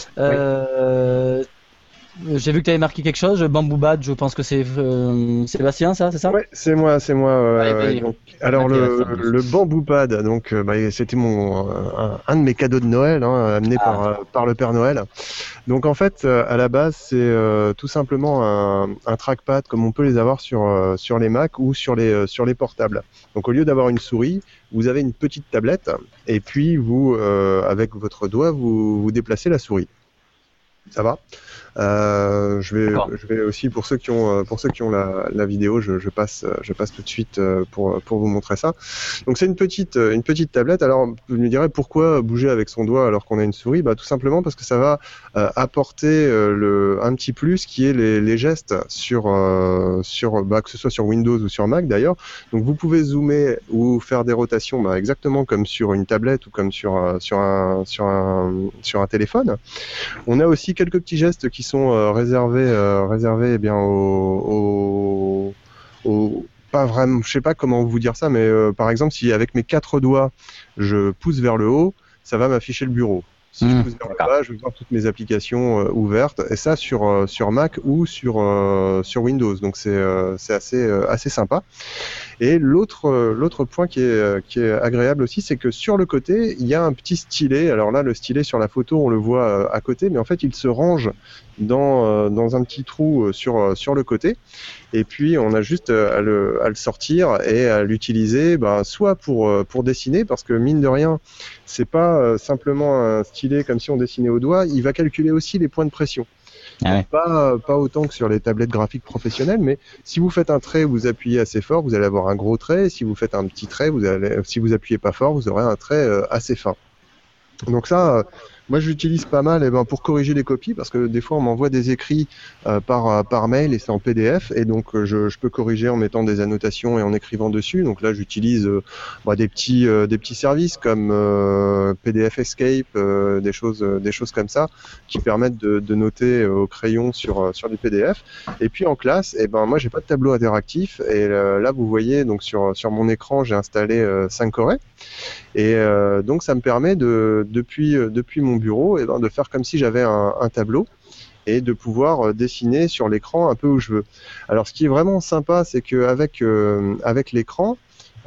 Euh, J'ai vu que tu avais marqué quelque chose. Bamboo Bad, je pense que c'est euh, Sébastien, ça, c'est ça? Ouais, c'est moi, c'est moi. ouais, Allez, ouais. vas-y. Donc, alors le, Intéressant, en plus. le bambou pad, donc euh, bah, c'était mon euh, un, un de mes cadeaux de Noël, hein, amené Ah. par euh, par le Père Noël. Donc en fait, euh, à la base, c'est euh, tout simplement un, un trackpad comme on peut les avoir sur euh, sur les Mac ou sur les euh, sur les portables. Donc au lieu d'avoir une souris, vous avez une petite tablette et puis vous euh, avec votre doigt vous vous déplacez la souris. Ça va. Euh, je vais, D'accord. je vais aussi pour ceux qui ont, euh, pour ceux qui ont la, la vidéo, je, je passe, euh, je passe tout de suite euh, pour, pour vous montrer ça. Donc c'est une petite, euh, une petite tablette. Alors vous me direz pourquoi bouger avec son doigt alors qu'on a une souris? Bah tout simplement parce que ça va euh, apporter euh, le, un petit plus qui est les, les gestes sur, euh, sur, bah, que ce soit sur Windows ou sur Mac d'ailleurs. Donc vous pouvez zoomer ou faire des rotations, bah, exactement comme sur une tablette ou comme sur, euh, sur un, sur un, sur un téléphone. On a aussi quelques petits gestes qui sont euh, réservés, euh, réservés eh bien aux, aux, aux- pas vraiment, je sais pas comment vous dire ça, mais euh, par exemple, si avec mes quatre doigts je pousse vers le haut, ça va m'afficher le bureau. Si Mmh, je pousse vers le d'accord. bas, je vais voir toutes mes applications euh, ouvertes, et ça sur euh, sur Mac ou sur euh, sur Windows. Donc c'est euh, c'est assez euh, assez sympa. Et l'autre euh, l'autre point qui est euh, qui est agréable aussi, c'est que sur le côté, il y a un petit stylet. Alors là, le stylet sur la photo, on le voit euh, à côté, mais en fait, il se range dans euh, dans un petit trou euh, sur euh, sur le côté. Et puis, on a juste euh, à le à le sortir et à l'utiliser, ben, soit pour euh, pour dessiner, parce que mine de rien, c'est pas euh, simplement un stylet comme si on dessinait au doigt. Il va calculer aussi les points de pression. Ah ouais. Pas, pas autant que sur les tablettes graphiques professionnelles, mais si vous faites un trait, vous appuyez assez fort, vous allez avoir un gros trait. Si vous faites un petit trait, vous allez, si vous appuyez pas fort, vous aurez un trait euh, assez fin. Donc ça, euh, moi je l'utilise pas mal eh ben, pour corriger les copies, parce que des fois on m'envoie des écrits euh, par, euh, par mail et c'est en P D F, et donc euh, je, je peux corriger en mettant des annotations et en écrivant dessus. Donc là j'utilise euh, bah, des, petits, euh, des petits services comme euh, P D F Escape, euh, des, choses, euh, des choses comme ça, qui permettent de, de noter euh, au crayon sur, euh, sur du P D F. Et puis en classe, eh ben, moi j'ai pas de tableau interactif, et euh, là vous voyez donc sur, sur mon écran j'ai installé euh, Syncore. Et euh, donc ça me permet de, depuis, euh, depuis mon bureau, eh ben, de faire comme si j'avais un, un tableau et de pouvoir euh, dessiner sur l'écran un peu où je veux. Alors ce qui est vraiment sympa, c'est qu'avec euh, avec l'écran,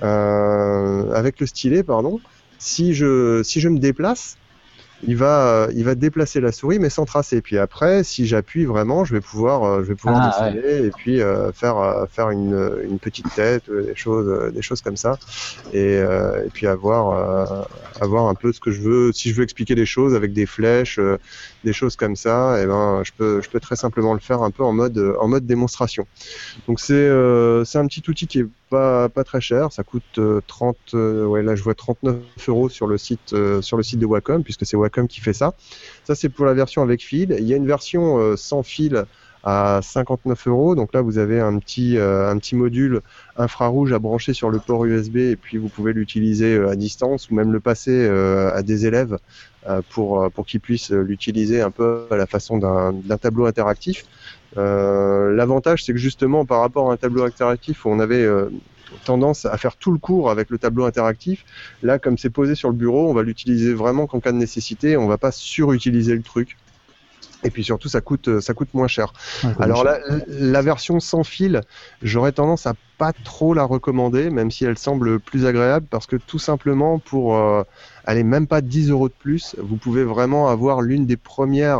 euh, avec le stylet, pardon, si je, si je me déplace, il va, il va déplacer la souris mais sans tracer. Puis après, si j'appuie vraiment, je vais pouvoir, euh, je vais pouvoir Ah, dessiner et puis euh, faire, euh, faire une, une petite tête, euh, des choses, euh, des choses comme ça, et, euh, et puis avoir, euh, avoir un peu ce que je veux. Si je veux expliquer les choses avec des flèches, euh, des choses comme ça, et ben, je peux, je peux très simplement le faire un peu en mode, en mode démonstration. Donc c'est, euh, c'est un petit outil qui est pas, pas très cher, ça coûte euh, trente, euh, ouais là je vois trente-neuf euros sur le site, euh, sur le site de Wacom, puisque c'est Wacom qui fait ça. Ça c'est pour la version avec fil. Il y a une version euh, sans fil à cinquante-neuf euros, donc là vous avez un petit, euh, un petit module infrarouge à brancher sur le port U S B et puis vous pouvez l'utiliser euh, à distance ou même le passer euh, à des élèves euh, pour, pour qu'ils puissent l'utiliser un peu à la façon d'un, d'un tableau interactif. Euh, l'avantage, c'est que justement, par rapport à un tableau interactif où on avait euh, tendance à faire tout le cours avec le tableau interactif, là, comme c'est posé sur le bureau, on va l'utiliser vraiment qu'en cas de nécessité, on va pas surutiliser le truc. Et puis surtout, ça coûte, ça coûte moins cher. Ouais, Alors la, la version sans fil, j'aurais tendance à pas trop la recommander, même si elle semble plus agréable, parce que tout simplement pour, euh, aller même pas dix euros de plus, vous pouvez vraiment avoir l'une des premières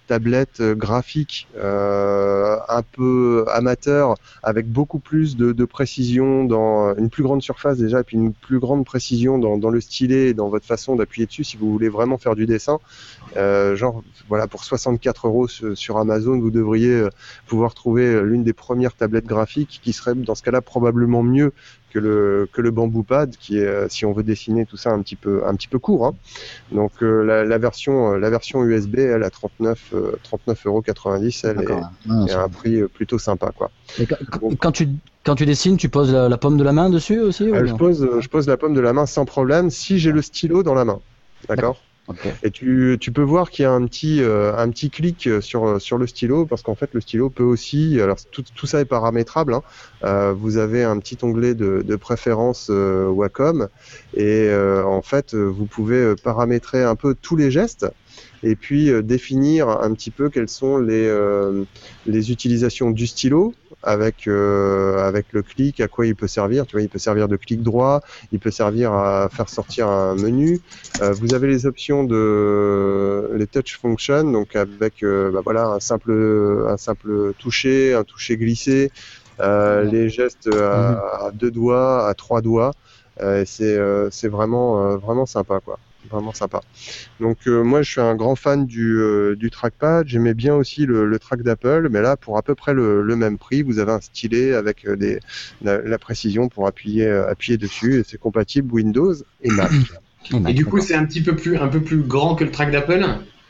tablette graphique euh, un peu amateur, avec beaucoup plus de, de précision, dans une plus grande surface déjà, et puis une plus grande précision dans, dans le stylet et dans votre façon d'appuyer dessus si vous voulez vraiment faire du dessin. Euh, genre, voilà, pour soixante-quatre euros sur Amazon, vous devriez pouvoir trouver l'une des premières tablettes graphiques qui serait dans ce cas-là probablement mieux que le que le Bamboo Pad, qui est, si on veut dessiner tout ça, un petit peu un petit peu court, hein. Donc euh, la, la version la version U S B, elle à trente-neuf euros quatre-vingt-dix, elle est, ah, est à un prix plutôt sympa, quoi. Et quand, Donc, quand tu quand tu dessines, tu poses la, la paume de la main dessus aussi, ou euh, je pose je pose la paume de la main sans problème si j'ai le stylo dans la main, d'accord. Okay. Et tu, tu peux voir qu'il y a un petit, euh, un petit clic sur, sur le stylo, parce qu'en fait le stylo peut aussi, alors tout, tout ça est paramétrable, hein. Euh, vous avez un petit onglet de, de préférence euh, Wacom, et euh, en fait vous pouvez paramétrer un peu tous les gestes, et puis euh, définir un petit peu quelles sont les, euh, les utilisations du stylo avec, euh, avec le clic, à quoi il peut servir. Tu vois, il peut servir de clic droit, il peut servir à faire sortir un menu. Euh, vous avez les options de les touch functions, donc avec euh, bah voilà, un simple, un simple toucher, un toucher glissé, euh, les gestes à, à deux doigts, à trois doigts. Euh, c'est, euh, c'est vraiment, euh, vraiment sympa, quoi. Vraiment sympa. Donc euh, moi je suis un grand fan du, euh, du trackpad, j'aimais bien aussi le, le track d'Apple, mais là pour à peu près le, le même prix, vous avez un stylet avec euh, des, la, la précision pour appuyer, euh, appuyer dessus, et c'est compatible Windows et Mac. Et du coup c'est un petit peu plus, un peu plus grand que le track d'Apple ?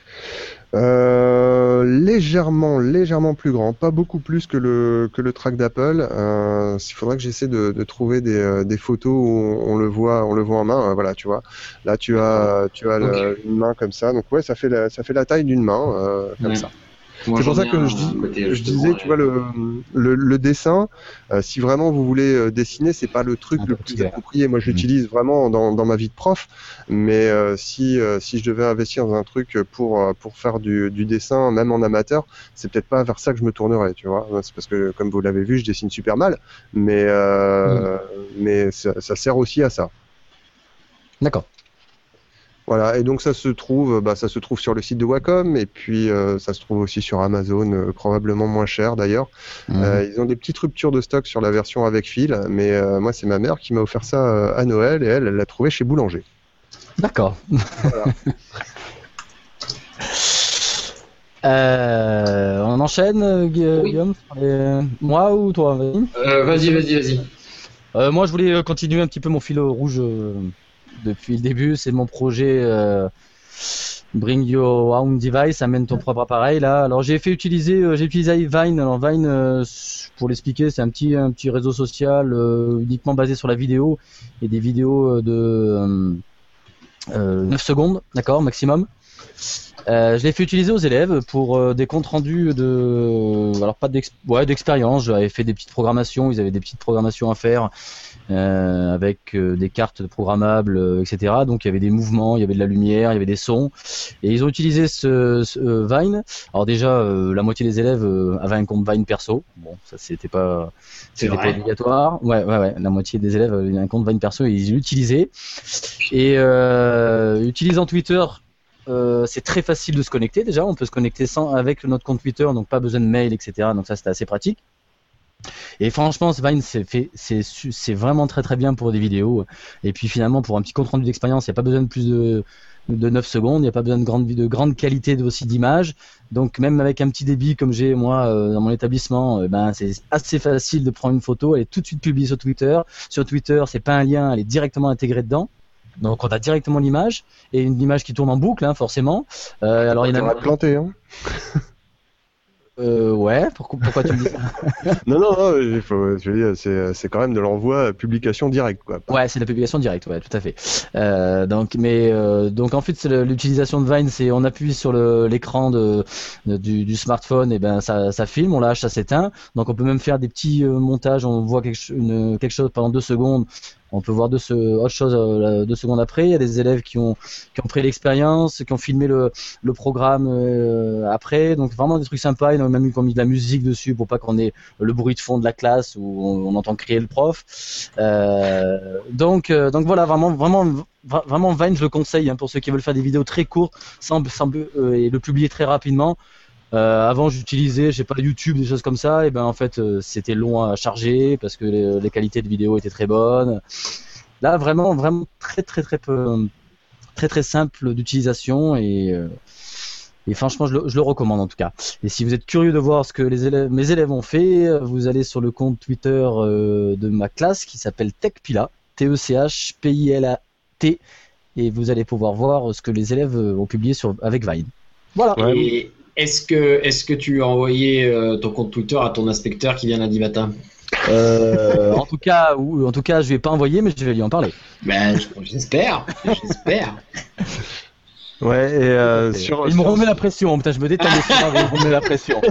Euh, légèrement, légèrement plus grand, pas beaucoup plus que le que le track d'Apple. Euh, il faudrait que j'essaie de, de trouver des, euh, des photos où on le voit, on le voit en main. Euh, voilà, tu vois. Là, tu as tu as okay. le, une main comme ça. Donc ouais, ça fait la, ça fait la taille d'une main euh, comme ouais. ça. Moi, c'est pour ça que je, dis, côté, je disais, tu vois, le, le, le dessin, euh, si vraiment vous voulez euh, dessiner, c'est pas le truc le plus approprié. Moi, je l'utilise vraiment dans, dans ma vie de prof, mais euh, si, euh, si je devais investir dans un truc pour, pour faire du, du dessin, même en amateur, c'est peut-être pas vers ça que je me tournerais, tu vois. C'est parce que, comme vous l'avez vu, je dessine super mal, mais, euh, mmh. mais ça, ça sert aussi à ça. D'accord. Voilà, et donc ça se trouve, bah, ça se trouve sur le site de Wacom, et puis euh, ça se trouve aussi sur Amazon, euh, probablement moins cher d'ailleurs. Mmh. Euh, ils ont des petites ruptures de stock sur la version avec fil, mais euh, moi c'est ma mère qui m'a offert ça euh, à Noël, et elle, elle l'a trouvé chez Boulanger. D'accord. Voilà. euh, on enchaîne, Guillaume, oui. les... Moi ou toi? Vas-y, euh, vas-y, vas-y. vas-y. Euh, moi je voulais continuer un petit peu mon fil rouge. Euh... Depuis le début, c'est mon projet euh, Bring Your Own Device, amène ton propre appareil là. Alors j'ai fait utiliser, euh, j'ai utilisé Vine. Alors Vine, euh, pour l'expliquer, c'est un petit un petit réseau social euh, uniquement basé sur la vidéo et des vidéos de euh, neuf secondes, d'accord, maximum. Euh, je l'ai fait utiliser aux élèves pour euh, des comptes rendus de, alors pas d'ex... ouais, d'expérience. J'avais fait des petites programmations, ils avaient des petites programmations à faire euh, avec euh, des cartes programmables, euh, et cetera. Donc il y avait des mouvements, il y avait de la lumière, il y avait des sons, et ils ont utilisé ce, ce euh, Vine. Alors déjà, euh, la moitié des élèves euh, avaient un compte Vine perso. Bon, ça c'était pas, c'était pas obligatoire. Ouais, ouais, ouais. La moitié des élèves avaient un compte Vine perso et ils l'utilisaient. Et euh, utilisant Twitter. Euh, c'est très facile de se connecter déjà, on peut se connecter sans, avec notre compte Twitter, donc pas besoin de mail, et cetera. Donc ça c'était assez pratique. Et franchement, Vine c'est, fait, c'est, c'est vraiment très très bien pour des vidéos. Et puis finalement pour un petit compte rendu d'expérience, il n'y a pas besoin de plus de, de neuf secondes, il n'y a pas besoin de grande, de grande qualité de, aussi d'image. Donc même avec un petit débit comme j'ai moi euh, dans mon établissement, euh, ben, c'est assez facile de prendre une photo, elle est tout de suite publiée sur Twitter. Sur Twitter, c'est pas un lien, elle est directement intégrée dedans. Donc on a directement l'image et une image qui tourne en boucle, hein, forcément. Euh, alors il y en a planté, hein. Euh, ouais, pourquoi, pourquoi tu me dis ça? Non, non, non, il faut, je veux dire, c'est, c'est quand même de l'envoi publication directe, quoi. Ouais, c'est de la publication directe, ouais, tout à fait. Euh, donc, mais euh, donc en fait, c'est le, l'utilisation de Vine, c'est on appuie sur le, l'écran de, de du, du smartphone, et ben ça, ça filme, on lâche, ça s'éteint. Donc on peut même faire des petits euh, montages, on voit quelque, une, quelque chose pendant deux secondes. On peut voir deux, autre chose euh, deux secondes après. Il y a des élèves qui ont, qui ont pris l'expérience, qui ont filmé le, le programme euh, après. Donc vraiment des trucs sympas. Il y en a même eu qui ont mis de la musique dessus pour pas qu'on ait le bruit de fond de la classe où on, on entend crier le prof. Euh, donc, euh, donc voilà, vraiment, vraiment, vraiment Vine, je le conseille hein, pour ceux qui veulent faire des vidéos très courtes sans, sans, euh, et le publier très rapidement. Euh, avant, j'utilisais, je sais pas, YouTube, des choses comme ça, et ben en fait, euh, c'était long à charger parce que les, les qualités de vidéo étaient très bonnes. Là, vraiment, vraiment très, très, très peu, très, très simple d'utilisation et, euh, et franchement, je le, je le recommande en tout cas. Et si vous êtes curieux de voir ce que les élèves, mes élèves ont fait, vous allez sur le compte Twitter euh, de ma classe qui s'appelle TechPila, T E C H P I L A T, et vous allez pouvoir voir ce que les élèves ont publié sur, avec Vine. Voilà. Ouais. Et est-ce que, est-ce que tu as envoyé euh, ton compte Twitter à ton inspecteur qui vient lundi matin? Euh, en tout cas, ou en tout cas, je vais pas envoyer, mais je vais lui en parler. Ben, j'espère, j'espère. Ouais, et euh, sur. Il sur... me remet la pression. Putain, je me détends des fois, il me remet la pression.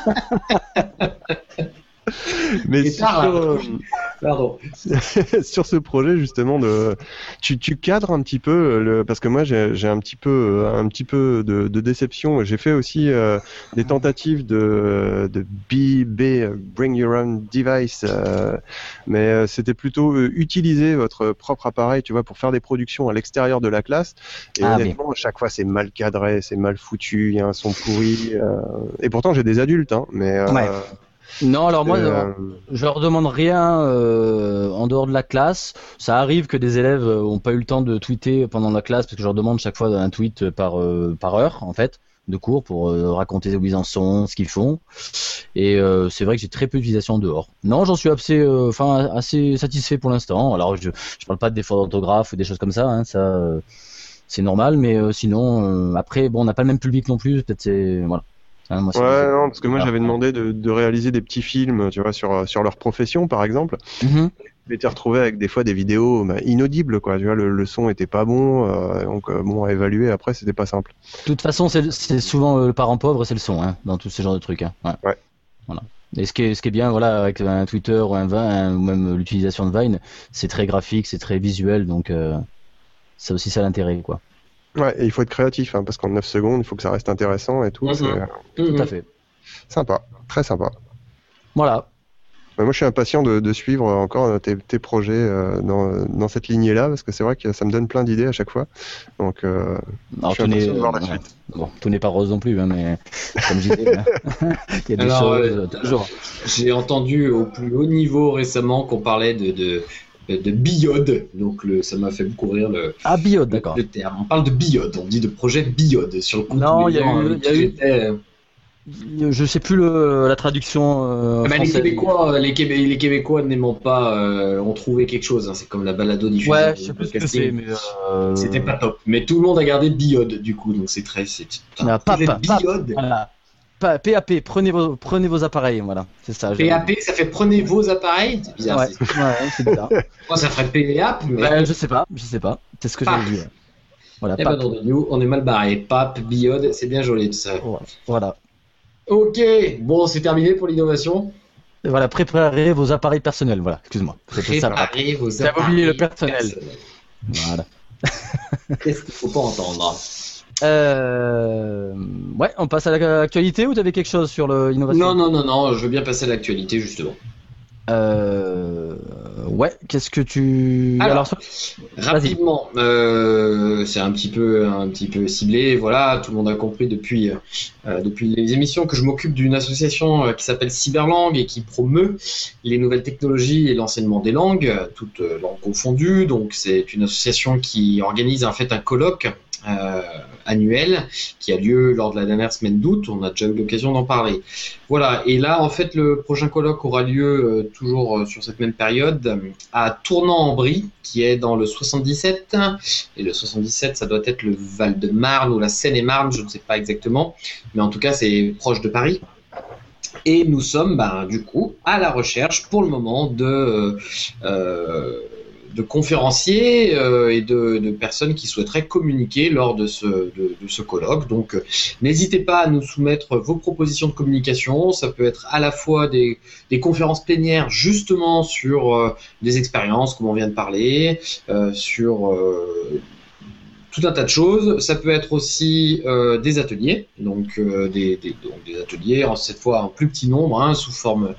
Mais sur, tard, euh, Pardon. sur ce projet justement de, tu, tu cadres un petit peu le, parce que moi j'ai, j'ai un petit peu, un petit peu de, de déception. J'ai fait aussi euh, des tentatives de, de B B, Bring Your Own Device, euh, mais euh, c'était plutôt euh, utiliser votre propre appareil, tu vois, pour faire des productions à l'extérieur de la classe. Et Ah, honnêtement, à chaque fois c'est mal cadré, c'est mal foutu, il y a un son pourri. Euh, et pourtant j'ai des adultes, hein, mais. Euh, ouais. Non, alors moi, euh... je leur demande rien euh, en dehors de la classe. Ça arrive que des élèves n'ont pas eu le temps de tweeter pendant la classe parce que je leur demande chaque fois un tweet par euh, par heure en fait de cours pour euh, raconter où ils en sont, ce qu'ils font. Et euh, c'est vrai que j'ai très peu d'utilisation en dehors. Non, j'en suis assez, enfin euh, assez satisfait pour l'instant. Alors je je parle pas de défauts d'orthographe ou des choses comme ça, hein, ça euh, c'est normal. Mais euh, sinon, euh, après bon, on n'a pas le même public non plus. Peut-être c'est voilà. Hein, moi, ouais, non, parce que moi j'avais demandé de, de réaliser des petits films, tu vois, sur sur leur profession, par exemple. Mm-hmm. Je m'étais retrouvé avec des fois des vidéos bah, inaudibles, quoi. Tu vois, le, le son était pas bon, euh, donc euh, bon à évaluer. Après, c'était pas simple. De toute façon, c'est, c'est souvent euh, le parent pauvre, c'est le son, hein, dans tous ces genres de trucs. Hein. Ouais. Ouais. Voilà. Et ce qui est, ce qui est bien, voilà, avec un Twitter ou un Vine, ou même l'utilisation de Vine, c'est très graphique, c'est très visuel, donc euh, c'est aussi ça l'intérêt, quoi. Ouais, et il faut être créatif, hein, parce qu'en neuf secondes, il faut que ça reste intéressant et tout. Mm-hmm. C'est euh, Tout mm-hmm. à fait. Sympa, très sympa. Voilà. Bah, moi, je suis impatient de, de suivre encore tes, tes projets euh, dans, dans cette lignée-là, parce que c'est vrai que ça me donne plein d'idées à chaque fois. Donc, euh, Alors, je suis impatient n'est, de voir la ouais. suite. Bon, tout n'est pas rose non plus, hein, mais comme je disais, hein, il y a des Alors, choses euh, toujours. J'ai entendu au plus haut niveau récemment qu'on parlait de, de, de biode, donc le, ça m'a fait beaucoup rire le, Ah, biode, d'accord. le terme. On parle de biode, on dit de projet biode sur le coup. Non, il y a gens, eu, euh, il y a eu, j'étais... je sais plus le, la traduction euh, Ah bah, les française. Québécois, les, Québé- les Québécois n'aiment pas, euh, ont trouvé quelque chose. Hein, c'est comme la balado diffusion. Ouais, je sais plus ce que c'est, mais euh... c'était pas top. Mais tout le monde a gardé biode du coup, donc c'est très, c'est un Ah, projet pap, biode. Voilà. P A P, prenez vos, prenez vos appareils, voilà, c'est ça. P A P, ça fait prenez vos appareils. C'est bizarre. Ouais, c'est... ouais, c'est bizarre. Moi, ça ferait P A P, mais. Bah, je sais pas, je sais pas. C'est ce que Pap. j'ai dit. Ouais. Voilà, Eh pap. ben non, nous, on est mal barré. Pape, biode, c'est bien joli tout ça. Voilà. Ok, bon, c'est terminé pour l'innovation. Et voilà, préparez vos appareils personnels, voilà, excuse-moi. C'était ça. Préparez vos J'avais appareils oublié le personnel. personnels. Voilà. Qu'est-ce qu'il faut pas entendre? Euh... Ouais, on passe à l'actualité ou t'avais quelque chose sur l'innovation? Non, non, non, non, je veux bien passer à l'actualité justement. Euh... Ouais, qu'est-ce que tu... Alors, Alors rapidement, euh, c'est un petit peu, un petit peu ciblé. Voilà, tout le monde a compris depuis, euh, depuis les émissions que je m'occupe d'une association euh, qui s'appelle Cyberlangue et qui promeut les nouvelles technologies et l'enseignement des langues, toutes euh, langues confondues. Donc, c'est une association qui organise en fait un colloque euh, annuel qui a lieu lors de la dernière semaine d'août. On a déjà eu l'occasion d'en parler. Voilà, et là, en fait, le prochain colloque aura lieu euh, toujours euh, sur cette même période euh, à Tournant-en-Brie, qui est dans le soixante-dix-sept. Et le soixante-dix-sept, ça doit être le Val-de-Marne ou la Seine-et-Marne, je ne sais pas exactement. Mais en tout cas, c'est proche de Paris. Et nous sommes, ben, du coup, à la recherche, pour le moment, de... Euh, de conférenciers euh, et de, de personnes qui souhaiteraient communiquer lors de ce, de, de ce colloque. Donc, euh, n'hésitez pas à nous soumettre vos propositions de communication. Ça peut être à la fois des, des conférences plénières justement sur euh, des expériences, comme on vient de parler, euh, sur euh, tout un tas de choses. Ça peut être aussi euh, des ateliers, donc, euh, des, des, donc des ateliers, cette fois en plus petit nombre, hein, sous forme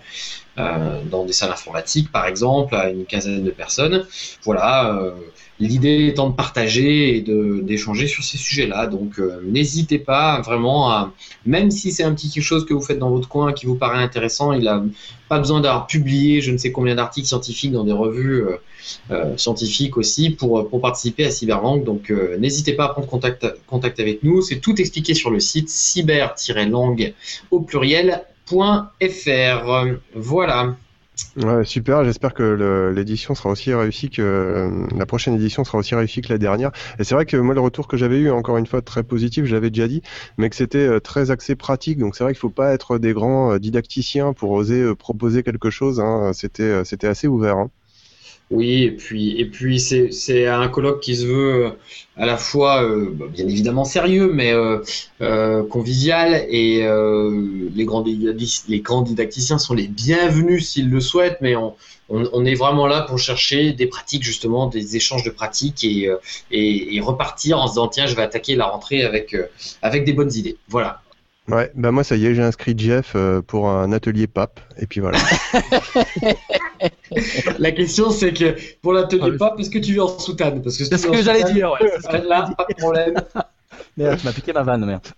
euh, dans des salles informatiques, par exemple, à une quinzaine de personnes. Voilà. Euh, L'idée étant de partager et de, d'échanger sur ces sujets-là. Donc, euh, n'hésitez pas vraiment à, même si c'est un petit quelque chose que vous faites dans votre coin qui vous paraît intéressant, il n'a pas besoin d'avoir publié je ne sais combien d'articles scientifiques dans des revues euh, euh, scientifiques aussi pour, pour participer à Cyberlang. Donc, euh, n'hésitez pas à prendre contact, contact avec nous. C'est tout expliqué sur le site cyber tiret lang au pluriel point f r. Voilà. Ouais, super, j'espère que le, l'édition sera aussi réussie que euh, la prochaine édition sera aussi réussie que la dernière. Et c'est vrai que moi le retour que j'avais eu, encore une fois très positif, je l'avais déjà dit, mais que c'était euh, très axé pratique. Donc c'est vrai qu'il faut pas être des grands euh, didacticiens pour oser euh, proposer quelque chose. Hein. C'était euh, c'était assez ouvert. Hein. Oui, et puis, et puis c'est, c'est un colloque qui se veut à la fois, euh, bien évidemment sérieux, mais euh, euh, convivial. Et euh, les, grands didacticiens, les grands didacticiens sont les bienvenus s'ils le souhaitent, mais on, on, on est vraiment là pour chercher des pratiques, justement, des échanges de pratiques et, euh, et, et repartir en se disant, tiens, je vais attaquer la rentrée avec, euh, avec des bonnes idées. Voilà. Ouais, bah moi ça y est, j'ai inscrit Jeff euh, pour un atelier pape, et puis voilà. La question c'est que pour l'atelier pape, est-ce que tu viens en soutane? Parce que c'est ce que j'allais soutane, dire, ouais. C'est là, pas de problème. Merde, tu m'as piqué ma vanne, merde.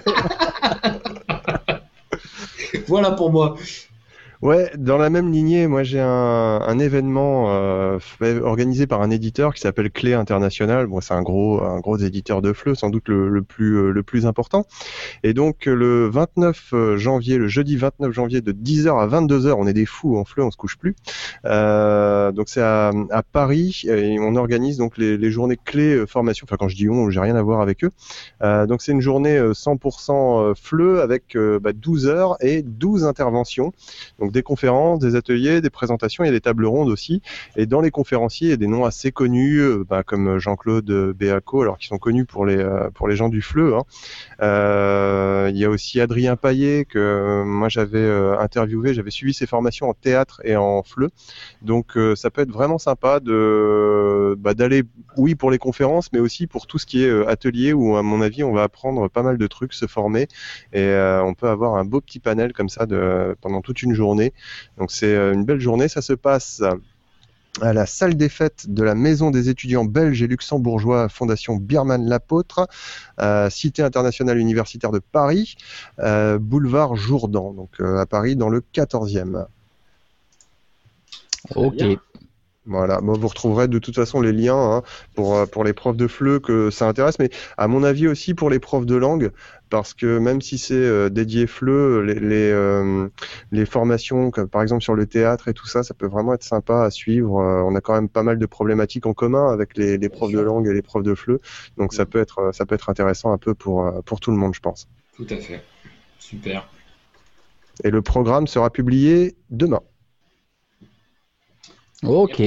Voilà pour moi. Ouais, dans la même lignée, moi j'ai un, un événement euh, fait, organisé par un éditeur qui s'appelle Clé International. Bon, c'est un gros, un gros éditeur de F L E, sans doute le, le plus, euh, le plus important. Et donc le vingt-neuf janvier, le jeudi vingt-neuf janvier, de dix heures à vingt-deux heures, on est des fous en F L E, on se couche plus. Euh, donc c'est à, à Paris et on organise donc les, les journées Clé formation. Enfin, quand je dis on, j'ai rien à voir avec eux. Euh, donc c'est une journée cent pour cent F L E avec euh, bah, douze heures et douze interventions. Donc des conférences, des ateliers, des présentations, il y a des tables rondes aussi. Et dans les conférenciers, il y a des noms assez connus, euh, bah, comme Jean-Claude Béaco, alors qui sont connus pour les euh, pour les gens du F L E. Hein. Euh, il y a aussi Adrien Paillet que euh, moi j'avais euh, interviewé, j'avais suivi ses formations en théâtre et en F L E. Donc euh, ça peut être vraiment sympa de bah, d'aller, oui, pour les conférences, mais aussi pour tout ce qui est euh, atelier où à mon avis on va apprendre pas mal de trucs, se former et euh, on peut avoir un beau petit panel comme ça de pendant toute une journée. Donc c'est une belle journée, ça se passe à la salle des fêtes de la Maison des étudiants belges et luxembourgeois Fondation Birman-L'Apôtre, euh, Cité internationale universitaire de Paris, euh, boulevard Jourdan, donc euh, à Paris dans le quatorzième. Ok. Voilà, moi vous retrouverez de toute façon les liens hein, pour, pour les profs de F L E que ça intéresse, mais à mon avis aussi pour les profs de langue, parce que même si c'est euh, dédié F L E, les, les, euh, les formations, comme par exemple sur le théâtre et tout ça, ça peut vraiment être sympa à suivre. Euh, on a quand même pas mal de problématiques en commun avec les, les profs de langue et les profs de F L E, donc ça peut être, ça peut être intéressant un peu pour, pour tout le monde, je pense. Tout à fait, super. Et le programme sera publié demain. Ok.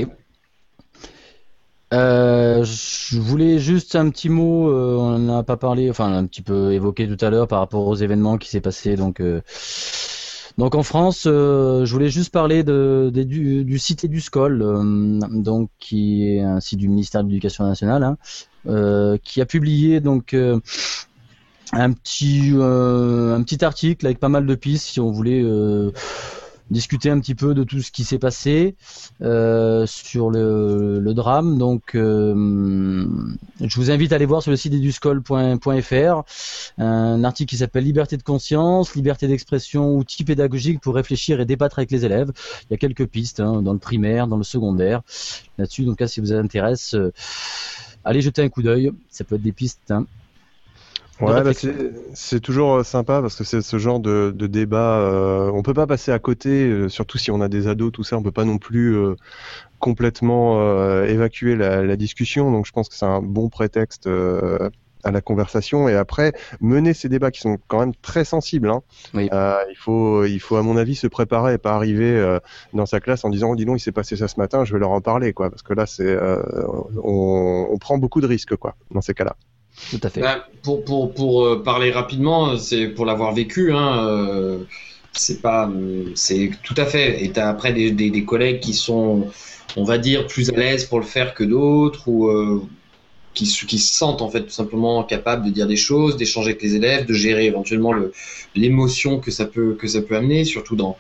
Euh, je voulais juste un petit mot, euh, on n'en a pas parlé, enfin un petit peu évoqué tout à l'heure par rapport aux événements qui s'est passé donc euh, donc en France. Euh, je voulais juste parler de, de du, du site EduScol, euh, donc qui est un site du ministère de l'Éducation nationale, hein, euh, qui a publié donc euh, un petit euh, un petit article avec pas mal de pistes si on voulait euh, discuter un petit peu de tout ce qui s'est passé euh, sur le, le drame. Donc, euh, je vous invite à aller voir sur le site eduscol point f r un article qui s'appelle Liberté de conscience, liberté d'expression, outils pédagogiques pour réfléchir et débattre avec les élèves. Il y a quelques pistes hein, dans le primaire, dans le secondaire là-dessus. Donc là, si vous intéresse, euh, allez jeter un coup d'œil. Ça peut être des pistes. Hein. Ouais, bah c'est, c'est toujours sympa parce que c'est ce genre de, de débat. Euh, on peut pas passer à côté, euh, surtout si on a des ados, tout ça. On peut pas non plus euh, complètement euh, évacuer la, la discussion. Donc, je pense que c'est un bon prétexte euh, à la conversation. Et après, mener ces débats qui sont quand même très sensibles. Hein. Oui. Euh, il faut, il faut à mon avis se préparer et pas arriver euh, dans sa classe en disant oh, dis donc, il s'est passé ça ce matin, je vais leur en parler, quoi. Parce que là, c'est, euh, on, on prend beaucoup de risques, quoi, dans ces cas-là. Tout à fait. Bah, pour pour pour euh, parler rapidement, c'est pour l'avoir vécu. Hein, euh, c'est pas, c'est tout à fait. Et t'as après des, des des collègues qui sont, on va dire, plus à l'aise pour le faire que d'autres ou euh, qui qui se sentent en fait tout simplement capables de dire des choses, d'échanger avec les élèves, de gérer éventuellement le l'émotion que ça peut que ça peut amener, surtout dans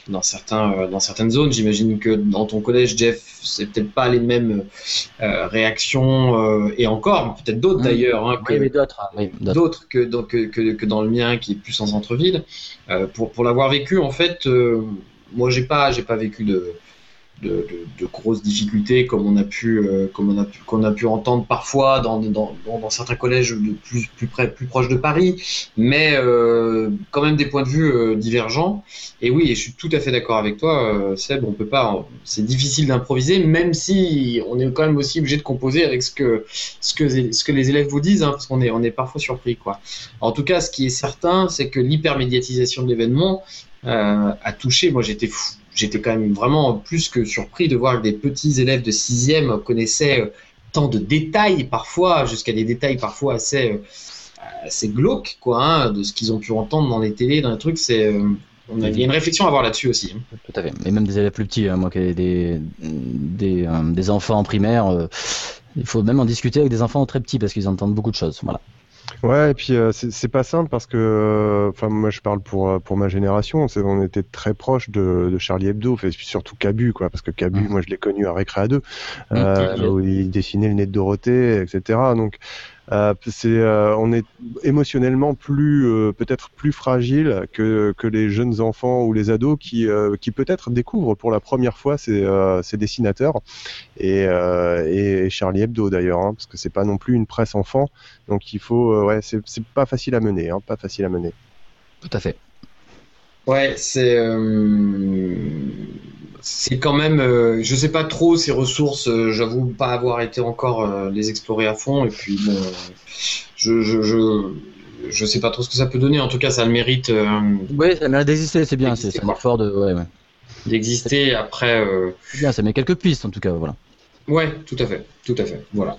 dans certains, euh, dans certaines zones. J'imagine que dans ton collège, Jeff, c'est peut-être pas les mêmes euh, réactions euh, et encore peut-être d'autres mmh. d'ailleurs, hein, que, oui, mais d'autres, oui, d'autres. d'autres que, donc, que, que, que dans le mien qui est plus en centre-ville. Euh, pour, pour l'avoir vécu, en fait, euh, moi j'ai pas, j'ai pas vécu de De, de, de grosses difficultés comme on a pu euh, comme on a pu qu'on a pu entendre parfois dans dans, dans, dans certains collèges de plus plus près plus proches de Paris, mais euh, quand même des points de vue euh, divergents. Et oui, et je suis tout à fait d'accord avec toi, euh, Seb, on peut pas, c'est difficile d'improviser, même si on est quand même aussi obligé de composer avec ce que ce que ce que les élèves vous disent, hein, parce qu'on est on est parfois surpris, quoi. En tout cas, ce qui est certain, c'est que l'hypermédiatisation de l'événement euh, a touché. Moi, j'étais fou. J'étais quand même vraiment plus que surpris de voir que des petits élèves de sixième connaissaient tant de détails parfois, jusqu'à des détails parfois assez, assez glauques, quoi, hein, de ce qu'ils ont pu entendre dans les télés, dans les trucs. C'est, on a, il y a une réflexion à avoir là-dessus aussi. Hein. Tout à fait. Et même des élèves plus petits, hein, moi qui ai des, des, euh, des enfants en primaire, euh, il faut même en discuter avec des enfants très petits parce qu'ils entendent beaucoup de choses. Voilà. Ouais, et puis euh, c'est, c'est pas simple parce que, enfin, euh, moi je parle pour pour ma génération, c'est, on était très proche de, de Charlie Hebdo, et puis surtout Cabu, quoi, parce que Cabu, mmh. moi je l'ai connu à Récréa deux, euh, mmh. où il dessinait le nez de Dorothée, et cetera. Donc euh, c'est, euh, on est émotionnellement plus, euh, peut-être plus fragile que que les jeunes enfants ou les ados qui euh, qui peut-être découvrent pour la première fois ces euh, ces dessinateurs et euh, et Charlie Hebdo d'ailleurs, hein, parce que c'est pas non plus une presse enfant, donc il faut euh, ouais, c'est, c'est pas facile à mener, hein, pas facile à mener. Tout à fait. Ouais, c'est euh, c'est quand même, euh, je sais pas trop ces ressources, euh, j'avoue pas avoir été encore euh, les explorer à fond, et puis bon, je je je je sais pas trop ce que ça peut donner. En tout cas, ça a le mérite. Euh, oui, ça a le mérite d'exister, c'est bien, c'est, c'est un effort de, ouais, ouais. d'exister. Après, euh... c'est bien, ça met quelques pistes en tout cas, voilà. Ouais, tout à fait, tout à fait, voilà.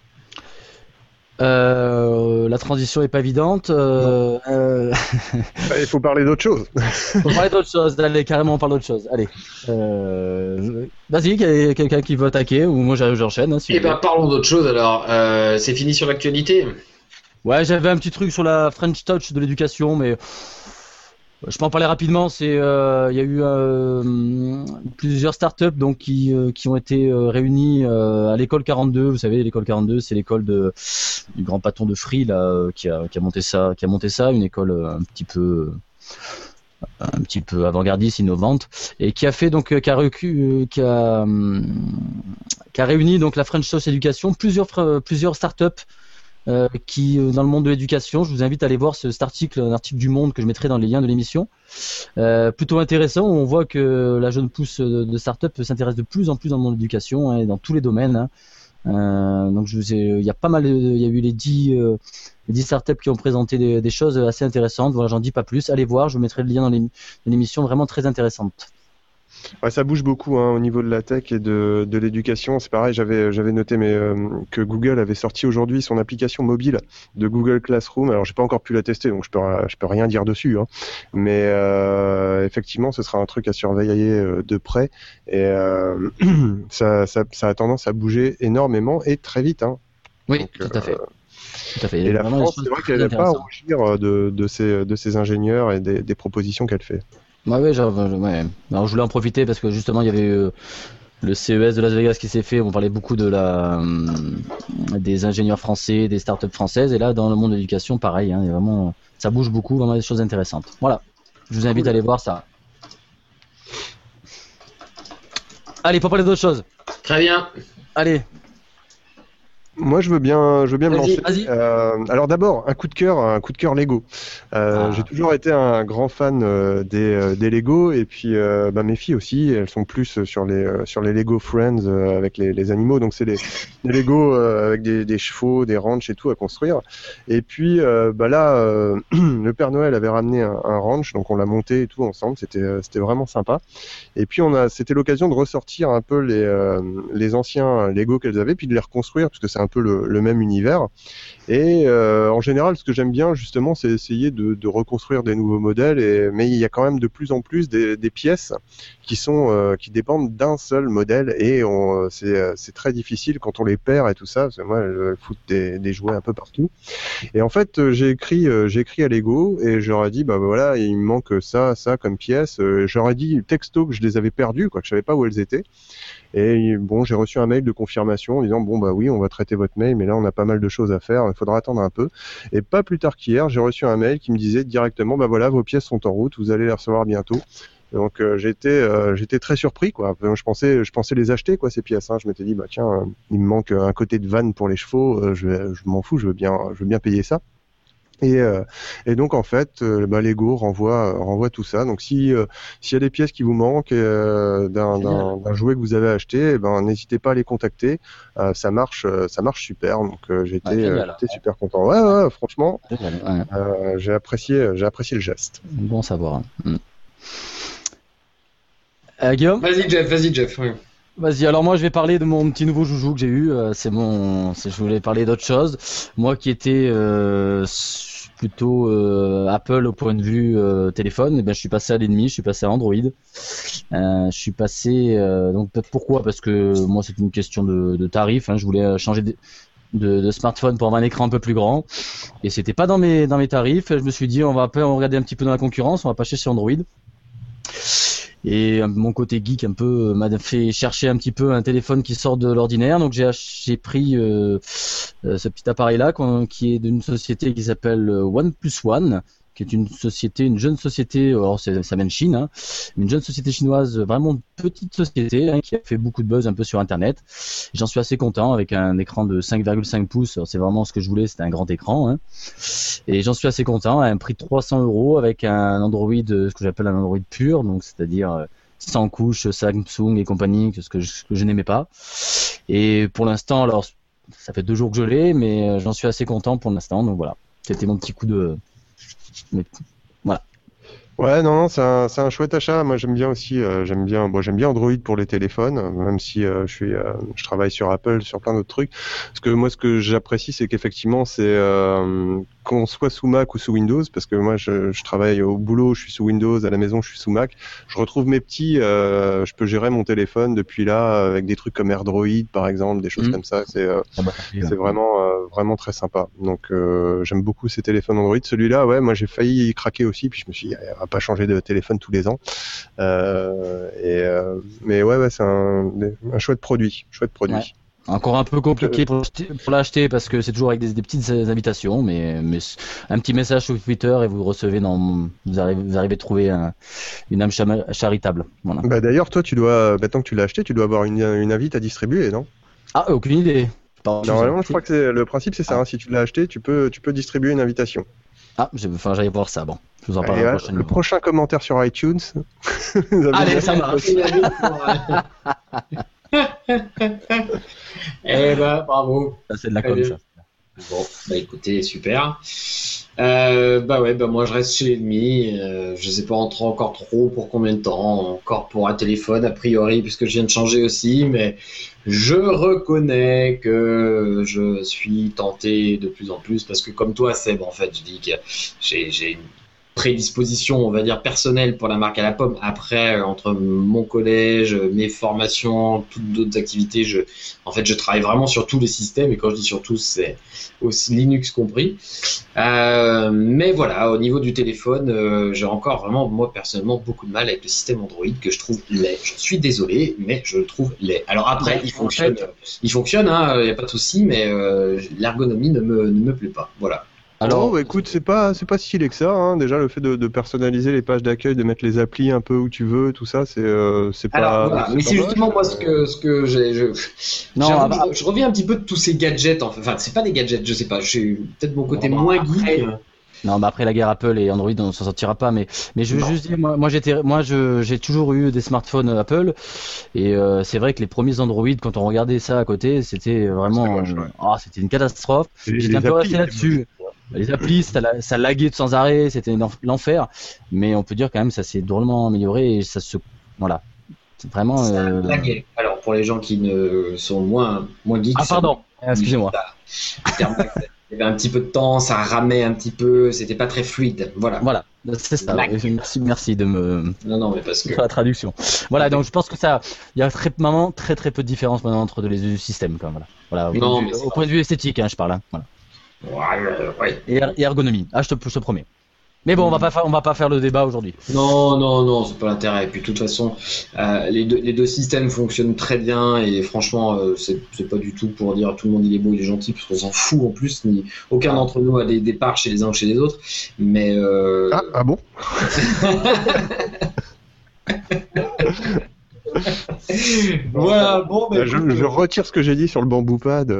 Euh, la transition est pas évidente. Euh, euh... Il faut parler d'autre chose. Il faut parler d'autre chose. Allez, carrément, on parle d'autre chose. Allez. Euh... Vas-y, il y a quelqu'un qui veut attaquer ou moi j'enchaîne. Hein, si eh ben, parlons d'autre chose alors. Euh, c'est fini sur l'actualité. Ouais, j'avais un petit truc sur la French Touch de l'éducation, mais je peux en parler rapidement. C'est, euh, il y a eu euh, plusieurs startups donc qui euh, qui ont été euh, réunies euh, à l'école quarante-deux. Vous savez, l'école quarante-deux, c'est l'école de du grand patron de Free là, euh, qui a qui a monté ça, qui a monté ça, une école euh, un petit peu un petit peu avant-gardiste, innovante, et qui a fait donc euh, qui a recu, euh, qui a euh, qui a réuni donc la French Touch Éducation, plusieurs plusieurs startups. Euh, qui euh, dans le monde de l'éducation, je vous invite à aller voir ce, cet article, un article du Monde que je mettrai dans les liens de l'émission, euh, plutôt intéressant, où on voit que la jeune pousse de, de start-up s'intéresse de plus en plus dans le monde de l'éducation, hein, et dans tous les domaines. Hein. Euh, donc je vous ai, il y a pas mal, de, il y a eu les dix, euh, les dix startups qui ont présenté des, des choses assez intéressantes. Voilà, j'en dis pas plus. Allez voir, je vous mettrai le lien dans, les, dans l'émission, vraiment très intéressante. Ouais, ça bouge beaucoup hein, au niveau de la tech et de, de l'éducation. C'est pareil, j'avais, j'avais noté mais, euh, que Google avait sorti aujourd'hui son application mobile de Google Classroom. Alors, j'ai pas encore pu la tester, donc je peux, je peux rien dire dessus. Hein. Mais euh, effectivement, ce sera un truc à surveiller euh, de près. Et euh, ça, ça, ça a tendance à bouger énormément et très vite. Hein. Oui, donc, tout à fait. Euh, Tout à fait. Et la France, c'est vrai qu'elle n'a pas à rougir de, de, ses, de ses ingénieurs et des, des propositions qu'elle fait. Ouais, ouais, genre, ouais. Alors, je voulais en profiter parce que justement, il y avait euh, le C E S de Las Vegas qui s'est fait. On parlait beaucoup de la, euh, des ingénieurs français, des startups françaises. Et là, dans le monde de l'éducation, pareil. Hein, il y a vraiment, ça bouge beaucoup, vraiment des choses intéressantes. Voilà. Je vous invite cool. à aller voir ça. Allez, pour parler d'autres choses. Très bien. Allez. Moi, je veux bien, je veux bien me vas-y, lancer. Vas-y. Euh, alors d'abord, un coup de cœur, un coup de cœur Lego. Euh, ah. J'ai toujours été un grand fan euh, des, euh, des Lego et puis euh, bah, mes filles aussi, elles sont plus sur les euh, sur les Lego Friends euh, avec les, les animaux. Donc c'est les, les Lego euh, avec des, des chevaux, des ranchs et tout à construire. Et puis euh, bah là, euh, le Père Noël avait ramené un, un ranch, donc on l'a monté et tout ensemble. C'était c'était vraiment sympa. Et puis on a, c'était l'occasion de ressortir un peu les euh, les anciens Lego qu'elles avaient, puis de les reconstruire parce que c'est un peu le, le même univers. Et euh, en général, ce que j'aime bien justement, c'est essayer de, de reconstruire des nouveaux modèles. Et, mais il y a quand même de plus en plus des, des pièces qui sont euh, qui dépendent d'un seul modèle et on, c'est, c'est très difficile quand on les perd et tout ça. Parce que moi, je fout des, des jouets un peu partout. Et en fait, j'ai écrit euh, j'ai écrit à Lego et je leur ai dit bah voilà, il me manque ça, ça comme pièce. Euh, je leur ai dit texto que je les avais perdues, quoi, que je savais pas où elles étaient. Et bon, j'ai reçu un mail de confirmation en disant bon bah oui, on va traiter votre mail, mais là on a pas mal de choses à faire, il faudra attendre un peu. Et pas plus tard qu'hier, j'ai reçu un mail qui me disait directement bah voilà, vos pièces sont en route, vous allez les recevoir bientôt. Donc euh, j'étais euh, j'étais très surpris quoi. Je pensais je pensais les acheter quoi ces pièces. Hein. Je m'étais dit bah tiens, euh, il me manque un côté de vanne pour les chevaux, euh, je, vais, je m'en fous, je veux bien je veux bien payer ça. Et, euh, et donc en fait, euh, bah, Lego renvoie, renvoie tout ça. Donc si euh, s'il y a des pièces qui vous manquent euh, d'un, d'un, d'un jouet que vous avez acheté, eh ben n'hésitez pas à les contacter. Euh, ça marche, ça marche super. Donc euh, j'étais, ouais, génial, euh, j'étais super content. Ouais, ouais, franchement, ouais. Euh, j'ai apprécié, j'ai apprécié le geste. Bon savoir. Hein. Euh, Guillaume. Vas-y Jeff, vas-y Jeff. Oui. Vas-y, alors moi je vais parler de mon petit nouveau joujou que j'ai eu. Euh, c'est mon, c'est, je voulais parler d'autre chose. Moi qui étais euh, plutôt euh, Apple au point de vue euh, téléphone, et ben je suis passé à l'ennemi, je suis passé à Android. Euh, je suis passé euh, donc pourquoi ? Parce que moi c'est une question de, de tarif. Hein, je voulais changer de, de, de smartphone pour avoir un écran un peu plus grand, et c'était pas dans mes dans mes tarifs. Je me suis dit on va on regarder un petit peu dans la concurrence, on va pas chercher sur Android. Et mon côté geek un peu m'a fait chercher un petit peu un téléphone qui sort de l'ordinaire. Donc j'ai, j'ai pris euh, euh, ce petit appareil-là qui est d'une société qui s'appelle OnePlus One, qui est une société, une jeune société, alors c'est, ça vient de Chine, hein, une jeune société chinoise, vraiment une petite société hein, qui a fait beaucoup de buzz un peu sur Internet. J'en suis assez content avec un écran de cinq virgule cinq pouces. Alors, c'est vraiment ce que je voulais, c'était un grand écran. Hein. Et j'en suis assez content à un prix de trois cents euros avec un Android, ce que j'appelle un Android pur, donc c'est-à-dire sans couche, Samsung et compagnie, ce que je, ce que je n'aimais pas. Et pour l'instant, alors ça fait deux jours que je l'ai, mais j'en suis assez content pour l'instant. Donc voilà, c'était mon petit coup de Mais, voilà. Ouais, non, non, c'est un, c'est un chouette achat. Moi, j'aime bien aussi, euh, j'aime bien, bon, j'aime bien Android pour les téléphones, même si euh, je suis, euh, je travaille sur Apple, sur plein d'autres trucs. Parce que moi, ce que j'apprécie, c'est qu'effectivement, c'est euh, qu'on soit sous Mac ou sous Windows, parce que moi, je, je travaille au boulot, je suis sous Windows, à la maison, je suis sous Mac. Je retrouve mes petits, euh, je peux gérer mon téléphone depuis là avec des trucs comme AirDroid, par exemple, des choses mmh. comme ça. C'est, euh, ah bah, c'est vraiment, euh, vraiment très sympa. Donc, euh, j'aime beaucoup ces téléphones Android. Celui-là, ouais, moi, j'ai failli craquer aussi, puis je me suis dit, on va pas changer de téléphone tous les ans. Euh, et, euh, mais ouais, ouais, c'est un, un chouette produit, chouette produit. Ouais. Encore un peu compliqué pour, pour l'acheter parce que c'est toujours avec des, des petites invitations, mais, mais un petit message sur Twitter et vous recevez dans, vous arrivez, vous arrivez à trouver un, une âme charitable. Voilà. Bah d'ailleurs, toi, tu dois, maintenant que tu l'as acheté, tu dois avoir une, une invite à distribuer, non ? Ah, aucune idée. Normalement, je crois que c'est, le principe, c'est ça. Ah. Hein, si tu l'as acheté, tu peux, tu peux distribuer une invitation. Ah, enfin, j'allais voir ça. Bon, je vous en parlerai prochainement. Le prochain commentaire sur iTunes. Allez, ça marche. Eh ben, bravo. Ça, c'est de la com, ça. Bon, bah écoutez, super. Euh, bah ouais, bah moi je reste chez l'ennemi. Euh, je sais pas entrer encore trop pour combien de temps, encore pour un téléphone a priori, puisque je viens de changer aussi, mais je reconnais que je suis tenté de plus en plus, parce que comme toi, Seb, en fait, je dis que j'ai, j'ai une prédisposition, on va dire, personnelle pour la marque à la pomme. Après, entre mon collège, mes formations, toutes d'autres activités, je, en fait, je travaille vraiment sur tous les systèmes, et quand je dis sur tous, c'est aussi Linux compris. Euh, mais voilà, au niveau du téléphone, euh, j'ai encore vraiment, moi, personnellement, beaucoup de mal avec le système Android que je trouve laid. Je suis désolé, mais je le trouve laid. Alors après, ouais, il fonctionne, fait... il fonctionne, hein, il n'y a pas de souci, mais euh, l'ergonomie ne me, ne me plaît pas. Voilà. Alors, oh, bah, écoute, c'est pas, c'est pas si stylé que ça. Hein. Déjà, le fait de, de personnaliser les pages d'accueil, de mettre les applis un peu où tu veux, tout ça, c'est, euh, c'est pas. Alors, voilà. c'est mais pas c'est justement moi ce que, ce que j'ai. Je, non, j'ai ah, envie, bah, je reviens un petit peu de tous ces gadgets. Enfin, c'est pas des gadgets, je sais pas. Je suis peut-être mon côté bon, moins geek. Non, bah après la guerre Apple et Android, on s'en sortira pas. Mais, mais je veux non. juste dire, moi, moi j'étais, moi, je, j'ai toujours eu des smartphones Apple, et euh, c'est vrai que les premiers Android, quand on regardait ça à côté, c'était vraiment, ah, oh, c'était une catastrophe. Les, j'étais les un peu resté là-dessus. Les applis, ça, ça laguait sans arrêt, c'était l'enfer. Mais on peut dire quand même, ça s'est drôlement amélioré et ça se, voilà, c'est vraiment. Ça euh... laguait. Alors pour les gens qui ne sont moins, moins geeks. Ah pardon. Ah, excusez-moi. Il y avait un petit peu de temps, ça ramait un petit peu, c'était pas très fluide. Voilà. Voilà, c'est ça. Merci, merci de me. Non, non, mais parce que. Faire la traduction. Voilà, donc je pense que ça, il y a très, vraiment très très peu de différence maintenant entre les deux systèmes, quand même. Voilà. Voilà. Au, non, point, de vue, au point de vue esthétique, hein, je parle. Hein. Voilà. Ouais, ouais. Et, et ergonomie. Ah, je te, je te promets. Mais bon, on va pas faire, on va pas faire le débat aujourd'hui. Non, non, non, c'est pas l'intérêt. Et puis de toute façon, euh, les, deux, les deux systèmes fonctionnent très bien et franchement, euh, c'est, c'est pas du tout pour dire tout le monde il est beau, il est gentil, parce qu'on s'en fout en plus. Ni, aucun d'entre nous a des départs chez les uns ou chez les autres. Mais euh... ah, ah bon. Voilà, bon, ben, je, je retire ce que j'ai dit sur le bambou pad.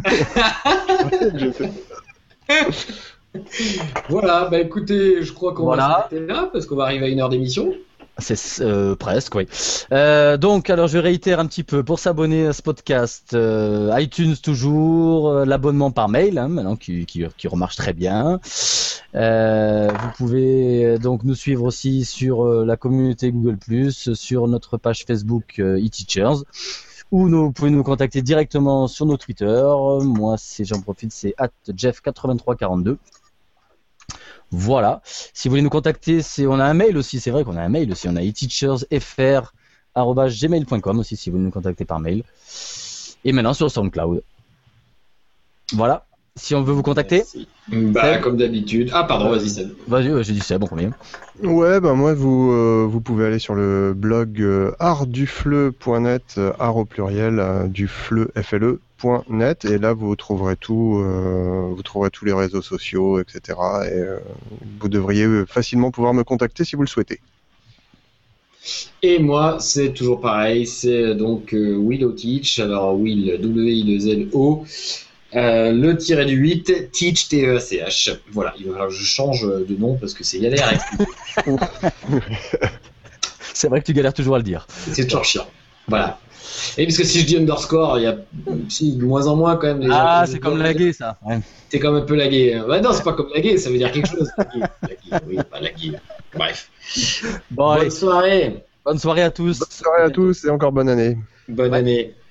Voilà, bah écoutez, je crois qu'on voilà. va s'arrêter là parce qu'on va arriver à une heure d'émission. C'est euh, presque, oui. Euh, donc, alors je réitère un petit peu pour s'abonner à ce podcast, euh, iTunes toujours, euh, l'abonnement par mail, hein, maintenant qui, qui, qui remarche très bien. Euh, vous pouvez donc nous suivre aussi sur euh, la communauté Google plus, sur notre page Facebook euh, eTeachers, ou nous, vous pouvez nous contacter directement sur nos Twitter. Moi, c'est j'en profite, c'est at jeff quatre-vingt-trois quarante-deux. Voilà. Si vous voulez nous contacter, c'est on a un mail aussi. C'est vrai qu'on a un mail aussi. On a eteachersfr arobase gmail point com aussi si vous voulez nous contacter par mail. Et maintenant sur SoundCloud. Voilà. Si on veut vous contacter. Merci. Bah, comme d'habitude. Ah, pardon, vas-y, Seb. Vas-y, ouais, j'ai dit Seb en premier. Ouais, bah moi, vous, euh, vous pouvez aller sur le blog euh, artdufleu point net, euh, art au pluriel, euh, dufleu, F L E point net, et là, vous trouverez tout, euh, vous trouverez tous les réseaux sociaux, et cetera. Et euh, vous devriez facilement pouvoir me contacter si vous le souhaitez. Et moi, c'est toujours pareil, c'est donc euh, Will Teach, alors Will, W I deux L O. Euh, le tiré du huit, Teach, T E A C H. Voilà, il va falloir que je change de nom parce que c'est galère avec C'est vrai que tu galères toujours à le dire. C'est toujours chiant. Voilà. Et parce que si je dis underscore, il y a si, de moins en moins quand même. Les ah, gens, c'est comme lagué ça. Ouais. C'est comme un peu lagué. Ouais, non, c'est pas comme lagué, ça veut dire quelque chose. Lagué, lagué, oui, pas lagué. Bref. Bon, bonne allez. soirée. Bonne soirée à tous. Bonne soirée à tous et encore bonne année. Bonne année.